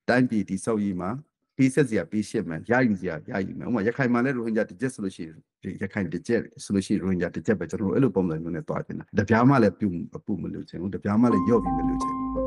တိုင်းပြည်ဒီဆောက်ရေးမှာပေးဆက်စရာပေးရှင်းမယ်ရယူစရာရယူမယ်ဥပမာရခိုင်မှာလည်းရိုဟင်ဂျာတစ်ချက်ဆိုလို့ရှိရင်ရခိုင်တစ်ချက်ဆိုလို့ရှိရင်ရိုဟင်ဂျာတစ်ချက်ပဲကျွန်တော်တို့အဲ့လိုပုံစံမျိုးနဲ့တွားတင်တာတပြားမှလည်းပြုအပူမလို့ချင်ဘူးတပြားမှလည်းရော့ပြီးမလို့ချင်ဘူး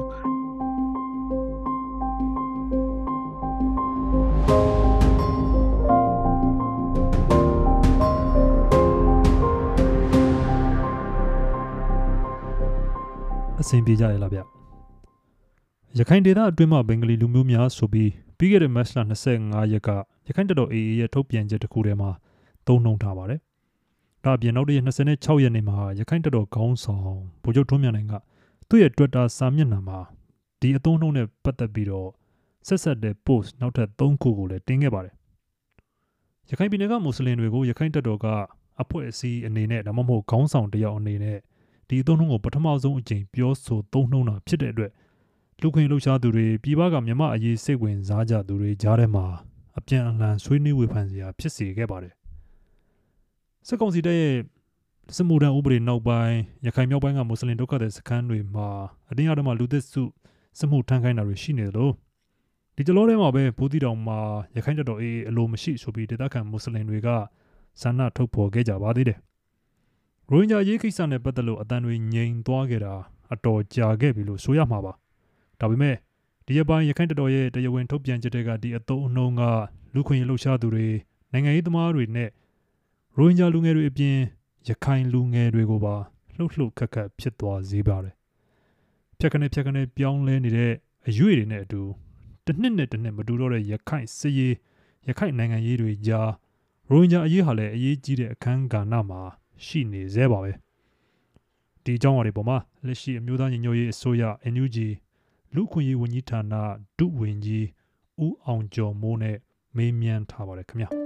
အဆင်ပြေကြရလားဗျရခိုင်ဒေသအတွင်းမှာဘင်္ဂလီလူမျိုးများဆိုပြီးပြီးခဲ့တဲ့မတ်လ25ရက်ကရခိုင်တပ်တော် AA ရဲ့ထုတ်ပြန်ချက်တစ်ခုထဲမှာသုံးနှုန်းထားပါတယ်။ဒါအပြင်နောက်တရက်26ရက်နေ့မှာရခိုင်တပ်တော်ခေါင်းဆောင်ဗိုလ်ချုပ်ထွန်းမြတ်နိုင်ကသူ့ရဲ့ Twitter စာမျက်နှာမှာဒီအသုံးနှုန်းနဲ့ပတ်သက်ပြီးတော့ဆက်ဆက်တဲ့ post နောက်ထပ်3ခုကိုလည်းတင်ခဲ့ပါတယ်။ရခိုင်ပြည်နယ်ကမွတ်စလင်တွေကိုရခိုင်တပ်တော်ကအဖွဲ့အစည်းအနေနဲ့ဒါမှမဟုတ်ခေါင်းဆောင်တယောက်အနေနဲ့ဒီအသုံးနှုန်းကိုပထမဆုံးအကြိမ်ပြောဆိုသုံးနှုန်းတာဖြစ်တဲ့အတွက်လူခွင့်လှုပ်ရှားသူတွေပြည်ပကမြန်မာအရေးစိတ်ဝင်စားကြသူတွေကြားထဲမှာအပြန်အလှန်ဆွေးနွေးဝေဖန်စရာဖြစ်စေခဲ့ပါတယ်။စစ်ကောင်စီတပ်ရဲ့စစ်မှုထမ်းဥပဒေနောက်ပိုင်းရခိုင်မြောက်ပိုင်းကမွတ်စလင်ဒုက္ခသည်စခန်းတွေမှာအတင်းအဓမ္မလူသစ်စုစစ်မှုထမ်းခိုင်းတာတွေရှိနေလို့ဒီတလောထဲမှာပဲဘူးတီတောင်မှာရခိုင်တပ်တော် AA အလိုမရှိဆိုပြီးဒေသခံမွတ်စလင်တွေကဆန္ဒထုတ်ဖော်ခဲ့ကြပါသေးတယ်။ရိုဟင်ဂျာရေးကိစ္စနဲ့ပတ်သက်လို့အတန်တွေငြိမ်သွားခဲ့တာအတော်ကြာခဲ့ပြီလို့ဆိုရမှာပါ။ဒါပေမဲ့ဒီရပိုင်းရခိုင်တပ်တော်ရဲ့တရားဝင်ထုတ်ပြန်ချက်တွေကဒီအသုံးအနှုန်းကလူခွင့်ရေးလှုပ်ရှားသူတွေနိုင်ငံရေးသမားတွေနဲ့ရိုဟင်ဂျာလူငယ်တွေအပြင်ရခိုင်လူငယ်တွေကိုပါလှုပ်ခတ်ဖြစ်သွားစေပါတယ်။ဖြတ်ခနဲ့ပြောင်းလဲနေတဲ့အရွေတွေနဲ့အတူတစ်နှစ်နဲ့တစ်နှစ်မတူတော့တဲ့ရခိုင်စစ်ရေးရခိုင်နိုင်ငံရေးတွေကြားရိုဟင်ဂျာအရေးဟာလည်းအရေးကြီးတဲ့အခန်းကဏ္ဍမှာရှိနေသေးပါပဲ။ဒီအကြောင်းအရာတွေပေါ်မှာလက်ရှိအမျိုးသားညီညွတ်ရေးအစိုးရ NUGလူခွင့်ရေးဝန်ကြီးဌာနဒုဝန်ကြီးဦးအောင်ကျော်မိုးနဲ့မေးမြန်းထားပါတယ်ခင်ဗျာ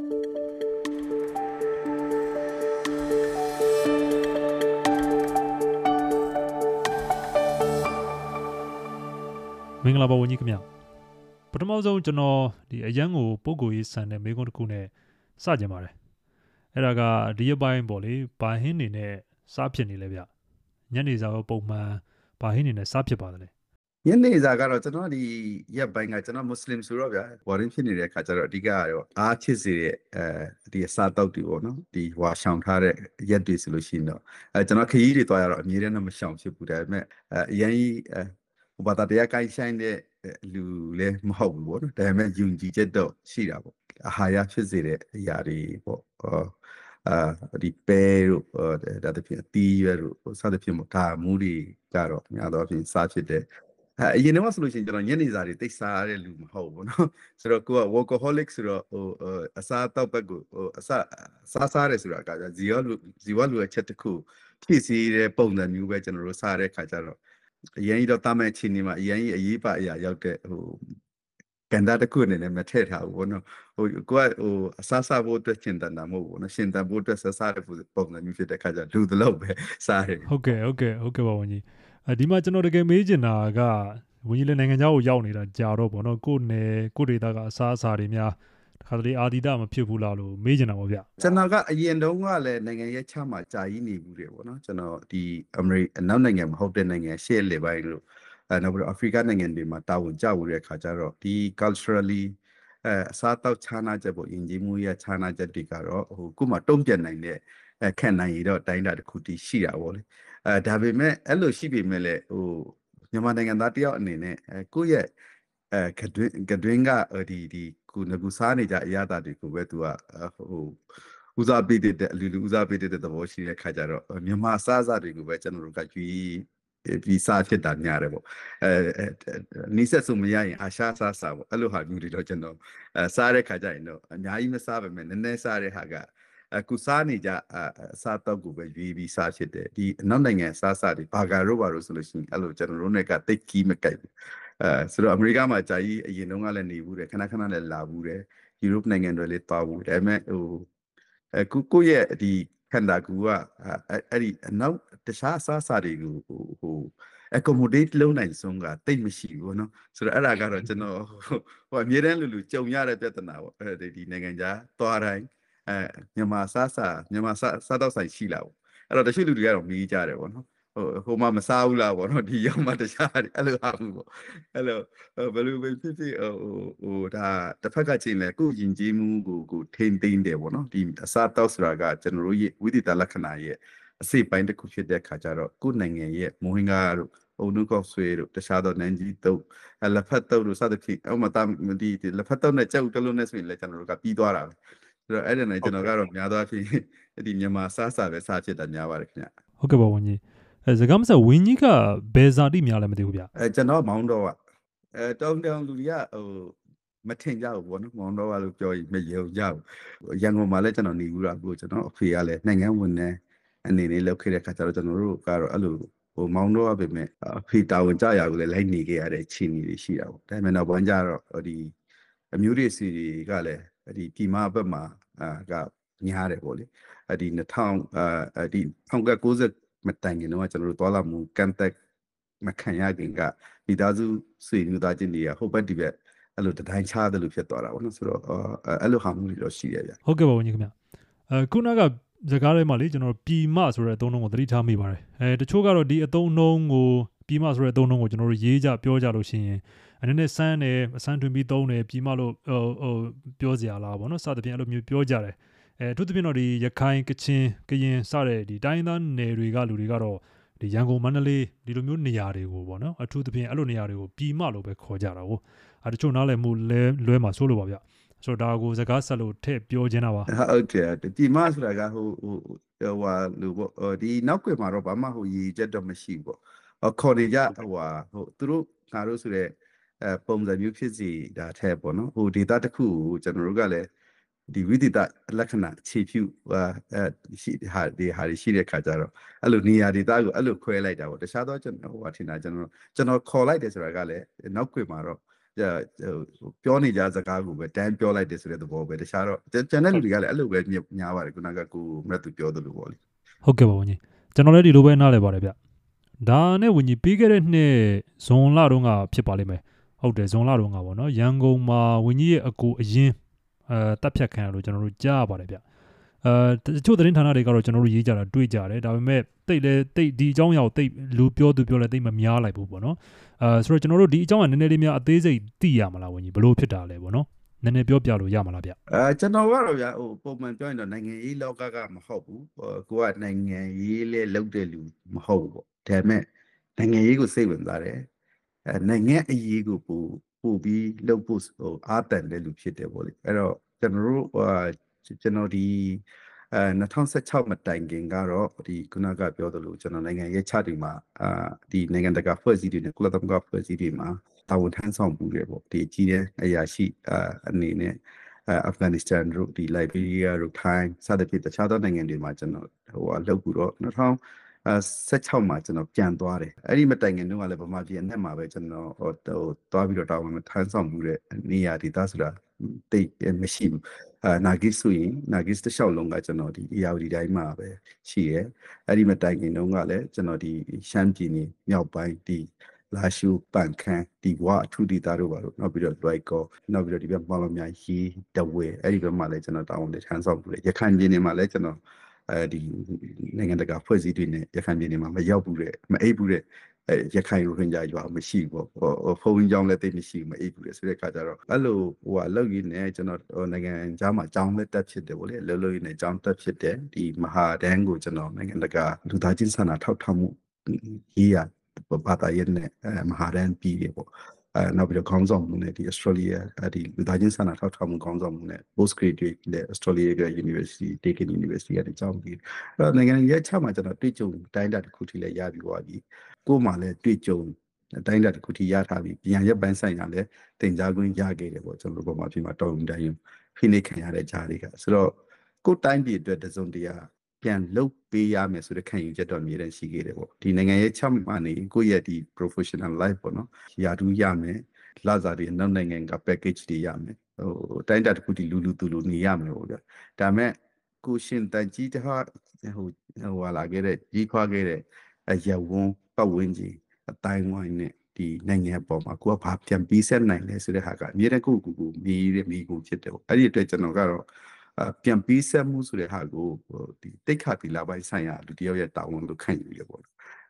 မင်္ဂလာပါဝန်ကြီးခင်ဗျာပထမဆုံးကျွန်တော်ဒီအရန်ကိုပုံကိုရေးဆန်တဲ့မိကုန်းတစ်ခုနဲ့စကြင်ပါတယ်အဲ့ဒါကဒီရပိုင်းပေါ့လေဘာဟင်းနေနဲ့စားဖြစ်နေလဲဗျညနေစာရောပုံမှန်ဘာဟင်းနေနဲ့စားဖြစ်ပါတယ်ညနေစာကတော့ကျွန်တော်ဒီရက်ပိုင်းကကျွန်တော်မွတ်စလင်ဆိုတော့ဗျာဝါရင်းဖြစ်နေတဲ့အခါကျတော့အဓိကကတော့အားဖြစ်စေတဲ့ဒီအစားတောက်တွေပေါ့နော်ဒီဝါရှောင်ထားတဲ့ရက်တွေဆိုလို့ရှိရင်တော့ကျွန်တော်ခရီးတွေတွားရတော့အမြဲတမ်းတော့မရှောင်ဖြစ်ဘူးဒါပေမဲ့အရင်ဟိုဘာသာတရားကိုင်းဆိုင်တဲ့လူလည်းမဟုတ်ဘူးပေါ့နော်ဒါပေမဲ့ယုံကြည်ချက်တော့ရှိတာပေါ့အာဟာရဖြစ်စေတဲ့အရာတွေပေါ့ဒီပဲတို့ဒါတဖြင့်အသီးရွက်တို့စသဖြင့်ဒါမူတွေကတော့များသောအားဖြင့်စားဖြစ်တဲ့အရင်တော့ဆိုလို့ရှိရင်ကျွန်တော်ညနေစာတွေတိတ်စားရတဲ့လူမဟုတ်ဘူးเนาะဆိုတော့ကိုက workaholic ဆိုတော့ဟိုအစားတောက်ဘက်ကိုဟိုအစားရဲဆိုတာကဇီဝလူရဲ့ချက်တစ်ခုဖြည့်ဆည်းတဲ့ပုံစံမျိုးပဲကျွန်တော်တို့စားတဲ့ခါကျတော့အရင်တော့တာမဲ့ချင်းနေမှာအရင်အရေးပါအရာရောက်တဲ့ဟိုကန်တာတစ်ခုအနေနဲ့မထည့်ထားဘူးဘောနော်ဟိုကိုကဟိုအစားဖို့အတွက်ရှင်းတန်တာမဟုတ်ဘူးနော်ရှင်းတန်ဖို့အတွက်စားတဲ့ပုံစံမျိုးဖြစ်တဲ့ခါကျလူတလို့ပဲစားတယ်ဟုတ်ကဲ့ပါဝန်ကြီးဒီမှာကျွန်တော်တကယ်မေးချင်တာကဝန်ကြီးလည်းနိုင်ငံခြားကိုရောက်နေတာကြာတော့ပေါ့နော်ကိုယ်နယ်ကိုဒေတာကအစားအစာတွေများတခါတလေအာဒီတာမဖြစ်ဘူးလားလို့မေးချင်တာပေါ့ဗျကျွန်တော်ကအရင်တုန်းကလည်းနိုင်ငံရဲ့ချမှာကြာကြီးနေဘူးတယ်ပေါ့နော်ကျွန်တော်ဒီအနောက်နိုင်ငံမဟုတ်တဲ့နိုင်ငံရှေ့လေပိုင်းလို့နောက်ပြီးတော့အာဖရိကနိုင်ငံတွေမှာတာဝန်ကျဖို့တဲ့အခါကျတော့ဒီ culturally အစားတောက်ခြားနာချက်ပေါ့ယဉ်ကျေးမှုရဲ့ခြားနာချက်တွေကတော့ဟိုကိုမှတုံ့ပြန်နိုင်တဲ့ခံနိုင်ရတော့တိုင်းတာတစ်ခုတည်းရှိတာပေါ့လေဒါပေမဲ့အဲ့လိုရှိပေမဲ့လည်းဟိုမြန်မာနိုင်ငံသားတယောက်အနေနဲ့ကိုယ့်ရဲ့ကတွင်းကဒီကိုငကူစားနေကြအရသာတွေကိုပဲသူကဟိုဦးစားပေးတဲ့အလူဦးစားပေးတဲ့သဘောရှိတဲ့ခါကျတော့မြန်မာစားစားတွေကိုပဲကျွန်တော်တို့ကပြီးစားဖြစ်တာများတယ်ပေါ့နီးစက်ဆိုမရရင်အာရှာစားပေါ့အဲ့လိုဟာမျိုးတွေတော့ကျွန်တော်စားတဲ့ခါကျရင်တော့အများကြီးမစားပါနဲ့နည်းနည်းစားတဲ့ဟာကကုစားနေကြအစားတောက်ကိုပဲရွေးပြီးစားဖြစ်တယ်ဒီအနောက်နိုင်ငံစားတွေဘာဂါတို့ဘာလို့ဆိုလို့ရှိရင်အဲ့လိုကျွန်တော်တို့နဲ့ကတိတ်ကြီးမကြိုက်ဘူးဆိုတော့အမေရိကမှာကြာကြီးအရင်တုန်းကလည်းနေဘူးတယ်ခဏလည်းလာဘူးတယ်ယူရိုပနိုင်ငံတွေလည်းသွားဘူးဒါပေမဲ့ဟိုကိုရဲ့ဒီခန္ဓာကိုယ်ကအဲ့ဒီအနောက်တခြားအစားအစာတွေကိုဟို accommodate လုပ်နိုင်ဆုံးကတိတ်မရှိဘူးเนาะဆိုတော့အဲ့ဒါကတော့ကျွန်တော်ဟိုအမြဲတမ်းလူကြုံရတဲ့ပြဿနာပေါ့ဒီနိုင်ငံခြားသွားတိုင်းမြန်မာစားတော့ဆိုင်ရှိလာပေါ့အဲ့တော့တချို့လူတွေကတော့မေးကြတယ်ပေါ့နော်ဟိုမှာမစားဘူးလားပေါ့နော်ဒီရောက်မှတခြားအဲ့လိုဟာမှုပေါ့အဲ့လိုဘယ်လိုပဲဖြစ်ဖြစ်ဒါတစ်ဖက်ကချိန်လဲကိုယဉ်ကျေးမှုကိုထိမ့်သိမ့်တယ်ပေါ့နော်ဒီအစားတောက်ဆိုတာကကျွန်တော်တို့ရဲ့ဝိသေသလက္ခဏာရဲ့အစိတ်ပိုင်းတစ်ခုဖြစ်တဲ့ခါကျတော့ကိုယ်နိုင်ငံရဲ့မိုးဟင်းကားတို့အုံနုကောက်ဆွေတို့တခြားသောနန်းကြီးတုပ်လက်ဖက်တုပ်တို့စသဖြင့်အောက်မှာဒီလက်ဖက်တုပ်နဲ့ကြောက်တလုံးနဲ့ဆိုရင်လည်းကျွန်တော်တို့ကပြီးသွားတာပဲဆိုတော့အဲ့ဒါနဲ့ကျွန်တော်ကတော့များသောအားဖြင့်ဒီမြန်မာစားစာပဲစားဖြစ်တာများပါတယ်ခင်ဗျဟုတ်ကဲ့ပါဝန်ကြီးစကားမဆက်ဝင်းကြီးကဘယ်ဇာတိများလဲမသိဘူးဗျကျွန်တော်မောင်းတော့တောင်လူတွေကမထင်ကြဘူးပေါ့နော်မောင်းတော့လို့ပြောရင်မယုံကြဘူးရန်ကုန်မှာလည်းကျွန်တော်နေဘူးလားကိုကျွန်တော်အဖေကလည်းနိုင်ငံဝန်ထမ်းအနေနဲ့လုပ်ခဲ့တဲ့ခါကျတော့ကျွန်တော်တို့ကတော့အဲ့လိုမောင်းတော့ပဲမဲ့အဖေတာဝန်ကြရကိုလည်းလိုက်နေခဲ့ရတဲ့ခြေနေတွေရှိတာပေါ့ဒါပေမဲ့တော့ဘန်းကြတော့ဒီအမျိုးတွေစီတွေကလည်းဒီပြည်မဘက်မှာကညားတယ်ပေါ့လေဒီ2000ဒီ1990မတိုင်ခင်တော့ကျွန်တော်တို့သွားလာမှုကန့်သက်မခံရခင်ကမိသားစုဆွေမျိုးသားချင်းတွေကဟိုဘက်ဒီဘက်အဲ့လိုတိုင်းချားတယ်လို့ဖြစ်သွားတာပေါ့နော်ဆိုတော့အဲ့လိုဟာမှုတွေတော့ရှိတယ်ဗျဟုတ်ကဲ့ပါဝန်ကြီးခင်ဗျခုနကစကားထဲမှာလေကျွန်တော်ပြည်မဆိုတဲ့အသုံးအနှုန်းကိုသတိထားမိပါတယ်တချို့ကတော့ဒီအသုံးအနှုန်းကိုပြည်မဆိုတဲ့အသုံးအနှုန်းကိုကျွန်တော်တို့ရေးကြပြောကြလို့ရှိရင်အနေနဲ့စမ်းတယ်အစမ်းတွင်ပြီးသုံးတယ်ပြည်မလို့ပြောစရာလားပေါ့နော်စသဖြင့်အဲ့လိုမျိုးပြောကြတယ်အထူးသဖြင့်တော့ဒီရခိုင်ကချင်ကရင်စတဲ့ဒီတိုင်းသားနယ်တွေကလူတွေကတော့ဒီရန်ကုန်မန္တလေးဒီလိုမျိုးနေရာတွေကိုပေါ့နော်အထူးသဖြင့်အဲ့လိုနေရာတွေကိုပြည်မလို့ပဲခေါ်ကြတာကိုတချို့နားလည်မှုလွဲမှာဆိုလို့ပါဗျဆိုတော့ဒါကိုစကားဆက်လို့ထည့်ပြောချင်တာပါဟုတ်တယ်ဒီမဆိုတာကဟိုလူပေါ့ဒီနောက်ွယ်မှာတော့ဘာမှဟိုရည်ချက်တော့မရှိဘူးပေါ့ခေါ်နေကြသူတို့ငါတို့ဆိုတဲ့ပုံစံမျိုးဖြစ်စီဒါထက်ပေါ့နော်ဟိုဒေတာတစ်ခုကိုကျွန်တော်တို့ကလည်းဒီဝိသေသလက္ခဏာခြေဖြူရှိဟာရှိတဲ့ခါကျတော့အဲ့လိုနေရာဒေတာကိုအဲ့လိုခွဲလိုက်တာပေါ့တခြားတော့ကျွန်တော်ထင်တာကျွန်တော်ခေါ်လိုက်တယ်ဆိုတာကလည်းနောက်ွယ်မှာတော့ပြောနေကြစကားကိုပဲတန်းပြောလိုက်တယ်ဆိုတဲ့သဘောပဲတခြားတော့ကျန်တဲ့လူတွေကလည်းအဲ့လိုပဲညားပါတယ်ခုနကကိုမြတ်သူပြောသလိုပေါ့လေဟုတ်ကဲ့ပါဝန်ကြီးကျွန်တော်လည်းဒီလိုပဲနားလည်ပါတယ်ဗျဒါနဲ့ဝန်ကြီးပြီးခဲ့တဲ့နှစ်ဇွန်လတုန်းကဖြစ်ပါလိမ့်မယ်ဟုတ်တယ်ဇွန်လတုန်းကပေါ့နော်ရန်ကုန်မှာဝန်ကြီးရဲ့အကူအရင်တပ်ဖြတ်ခံရလို့ကျွန်တော်တို့ကြားရပါတယ်ဗျတချို့သတင်းဌာနတွေကတော့ကျွန်တော်တို့ရေးကြတာတွေ့ကြတယ်ဒါပေမဲ့တိတ်ဒီအကြောင်းအရာကိုတိတ်လူပြောသူပြောလဲတိတ်မများလိုက်ဘူးပေါ့နော်ဆိုတော့ကျွန်တော်တို့ဒီအကြောင်းကနည်းနည်းလေးများအသေးစိတ်သိရမလားဝန်ကြီးဘလို့ဖြစ်တာလဲပေါ့နော်နည်းနည်းပြောပြလို့ရမှာလားဗျကျွန်တော်ကတော့ဗျာဟိုပုံမှန်ပြောရင်တော့နိုင်ငံရေးလောကမဟုတ်ဘူးကိုကနိုင်ငံရေးလဲလုပ်တဲ့လူမဟုတ်ဘူးပေါ့ဒါပေမဲ့နိုင်ငံရေးကိုစိတ်ဝင်စားတယ်နိုင်ငံအရေးကိုပို့ပြီးလုပ်ဖို့အားတန်တဲ့လူဖြစ်တယ်ပေါ့လေအဲ့တော့ကျွန်တော်ဒီ2016မတိုင်ခင်ကတော့ဒီခုနကပြောသလိုကျွန်တော်နိုင်ငံရေးချတွေမှာဒီနိုင်ငံတကာဖွဲ့စည်းတွေနဲ့ကုလသမဂ္ဂဖွဲ့စည်းတွေမှာတာဝန်ထမ်းဆောင်မှုတွေပေါ့ဒီကြီးတဲ့အရာရှိအနေနဲ့အာဖဂန်နစ္စတန်တို့ဒီလိုက်ဘေးရီးယားတို့ထိုင်းစသဖြင့်တခြားသောနိုင်ငံတွေမှာကျွန်တော်လုပ်ပြီးတော့2016မှာကျွန်တော်ပြန်သွားတယ်အဲ့ဒီမတိုင်ခင်တုန်းကလည်းဗမာပြည်အနဲ့မှာပဲကျွန်တော်သွားပြီးတော့တာဝန်ထမ်းဆောင်မှုတဲ့နေရာဒေသဆိုတာတိတ်မရှိဘူးနာဂစ်ဆိုရင်နာဂစ်တစ်လျှောက်လုံးကကျွန်တော်ဒီ ARD တိုင်းမှာပဲရှိရဲအဲ့ဒီမတိုင်ခင်တုန်းကလည်းကျွန်တော်ဒီရှမ်းပြည်နယ်မြောက်ပိုင်းဒီလာရှုပန်ခမ်းဒီဝအထူးဒေသတို့ပါလို့နောက်ပြီးတော့လွိုက်ကောနောက်ပြီးတော့ဒီဘက်မော်လမြိုင်ရေးတဝဲအဲ့ဒီဘက်မှာလည်းကျွန်တော်တာဝန်ထမ်းဆောင်မှုလေရခိုင်ပြည်နယ်မှာလည်းကျွန်တော်ဒီနိုင်ငံတကာဖွဲ့စည်းတွေနဲ့ရခိုင်ပြည်နယ်မှာမရောက်ဘူးတဲ့မအိပ်ဘူးတဲ့ရခိုင်ရိုဟင်ဂျာရွာမရှိဘူးပေါ့ဖုန်းကြောင်းလည်းသိမရှိဘူးမအိပ်ဘူးလေဆိုတဲ့ခါကျတော့အဲ့လိုလောက်ရင်းနဲ့ကျွန်တော်နိုင်ငံခြားမှာအကြောင်းလက်တက်ဖြစ်တယ်ဗောလေလောက်ရင်းနဲ့အကြောင်းတက်ဖြစ်တယ်ဒီမဟာဒန်းကိုကျွန်တော်နိုင်ငံတကာလူသားချင်းစာနာထောက်ထားမှုရေးရဘာသာရေးနဲ့မဟာဒန်းပြီးရပေါ့နောက်ပြီးတော့ခေါင်းဆောင်မှုနဲ့ဒီ Australia ဒီလူသားချင်းစာနာထောက်ထားမှုခေါင်းဆောင်မှုနဲ့ post graduate နဲ့ Australia University Deakin University ကနေကျောင်းပြီးအဲ့တော့နိုင်ငံရဲ့ချက်မှာကျွန်တော်တွေ့ကြုံတိုင်းတာတစ်ခုထိလည်းရပြီးသွားပြီကိုယ်မှလည်းတွေ့ကြုံတိုင်းတာတစ်ခုထိရထားပြီးပြန်ရက်ပိုင်းဆိုင်ရာလည်းတင်ကြားခွင့်ရခဲ့တယ်ပေါ့ကျွန်တော်တို့ပုံမှန်ဖြစ်မှာတော်ရုံတိုင်းဖိနှိပ်ခံရတဲ့ဂျာတွေကဆိုတော့ကိုယ်တိုင်းပြည်အတွက်တစုံတရာပြန်လုပ်ပေးရမယ်ဆိုတဲ့ခံယူချက်တော့အမြဲတမ်းရှိခဲ့တယ်ပေါ့ဒီနိုင်ငံရဲ့ချက်မှနေကိုယ့်ရဲ့ဒီ professional life ပေါ့နော်ယာတူးရမယ်လာစားတွေနောက်နိုင်ငံက package တွေရမယ်တိုင်းတာတစ်ခုဒီလူသူလူနေရမယ်ပေါ့ဗျာဒါမဲ့ကိုရှင်တန်ကြီးတဟာလာခဲ့တဲ့ကြီးခွာခဲ့တဲ့ရဝန်းပတ်ဝန်းကျင်အတိုင်းဝိုင်းနဲ့ဒီနိုင်ငံပေါ်မှာကိုကဘာပြန်ပြီးဆက်နိုင်လဲဆိုတဲ့ဟာကအမြဲတမ်းကိုမိကိုဖြစ်တယ်ပေါ့အဲ့ဒီအတွက်ကျွန်တော်ကတော့ပြန်ပြီးဆက်မှုဆိုတဲ့ဟာကိုဒီတိတ်ခါတီလာပိုင်းဆိုင်ရာလူတယောက်ရဲ့တာဝန်လို့ခံယူရပေါ့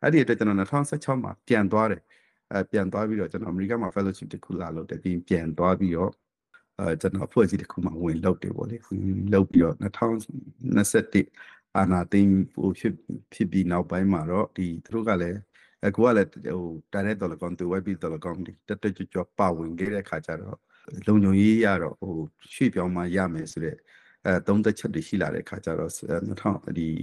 အဲ့ဒီအတွက်ကျွန်တော်2016မှာပြန်သွားတယ်ပြန်သွားပြီးတော့ကျွန်တော်အမေရိကန်မှာ fellowship တစ်ခုလာလုပ်တယ်ပြီးပြန်သွားပြီးတော့ကျွန်တော်အဖွဲ့အစည်းတစ်ခုမှာဝင်လုပ်တယ်ပေါ့လေလုပ်ပြီးတော့2021အာနာသိန်းပိုဖြစ်ပြီးနောက်ပိုင်းမှာတော့ဒီသူတို့ကလည်းကိုကလည်းဟို direct တော်လကောင်းသူ web တော်လကောင်းဒီတက်ကြွပါဝင်ခဲ့တဲ့ခါကျတော့လုံခြုံရေးရတော့ဟိုရွှေ့ပြောင်းမှရမယ်ဆိုတဲ့သုံးသက်ချက်တွေရှိလာတဲ့ခါကျတော့2000ဒီ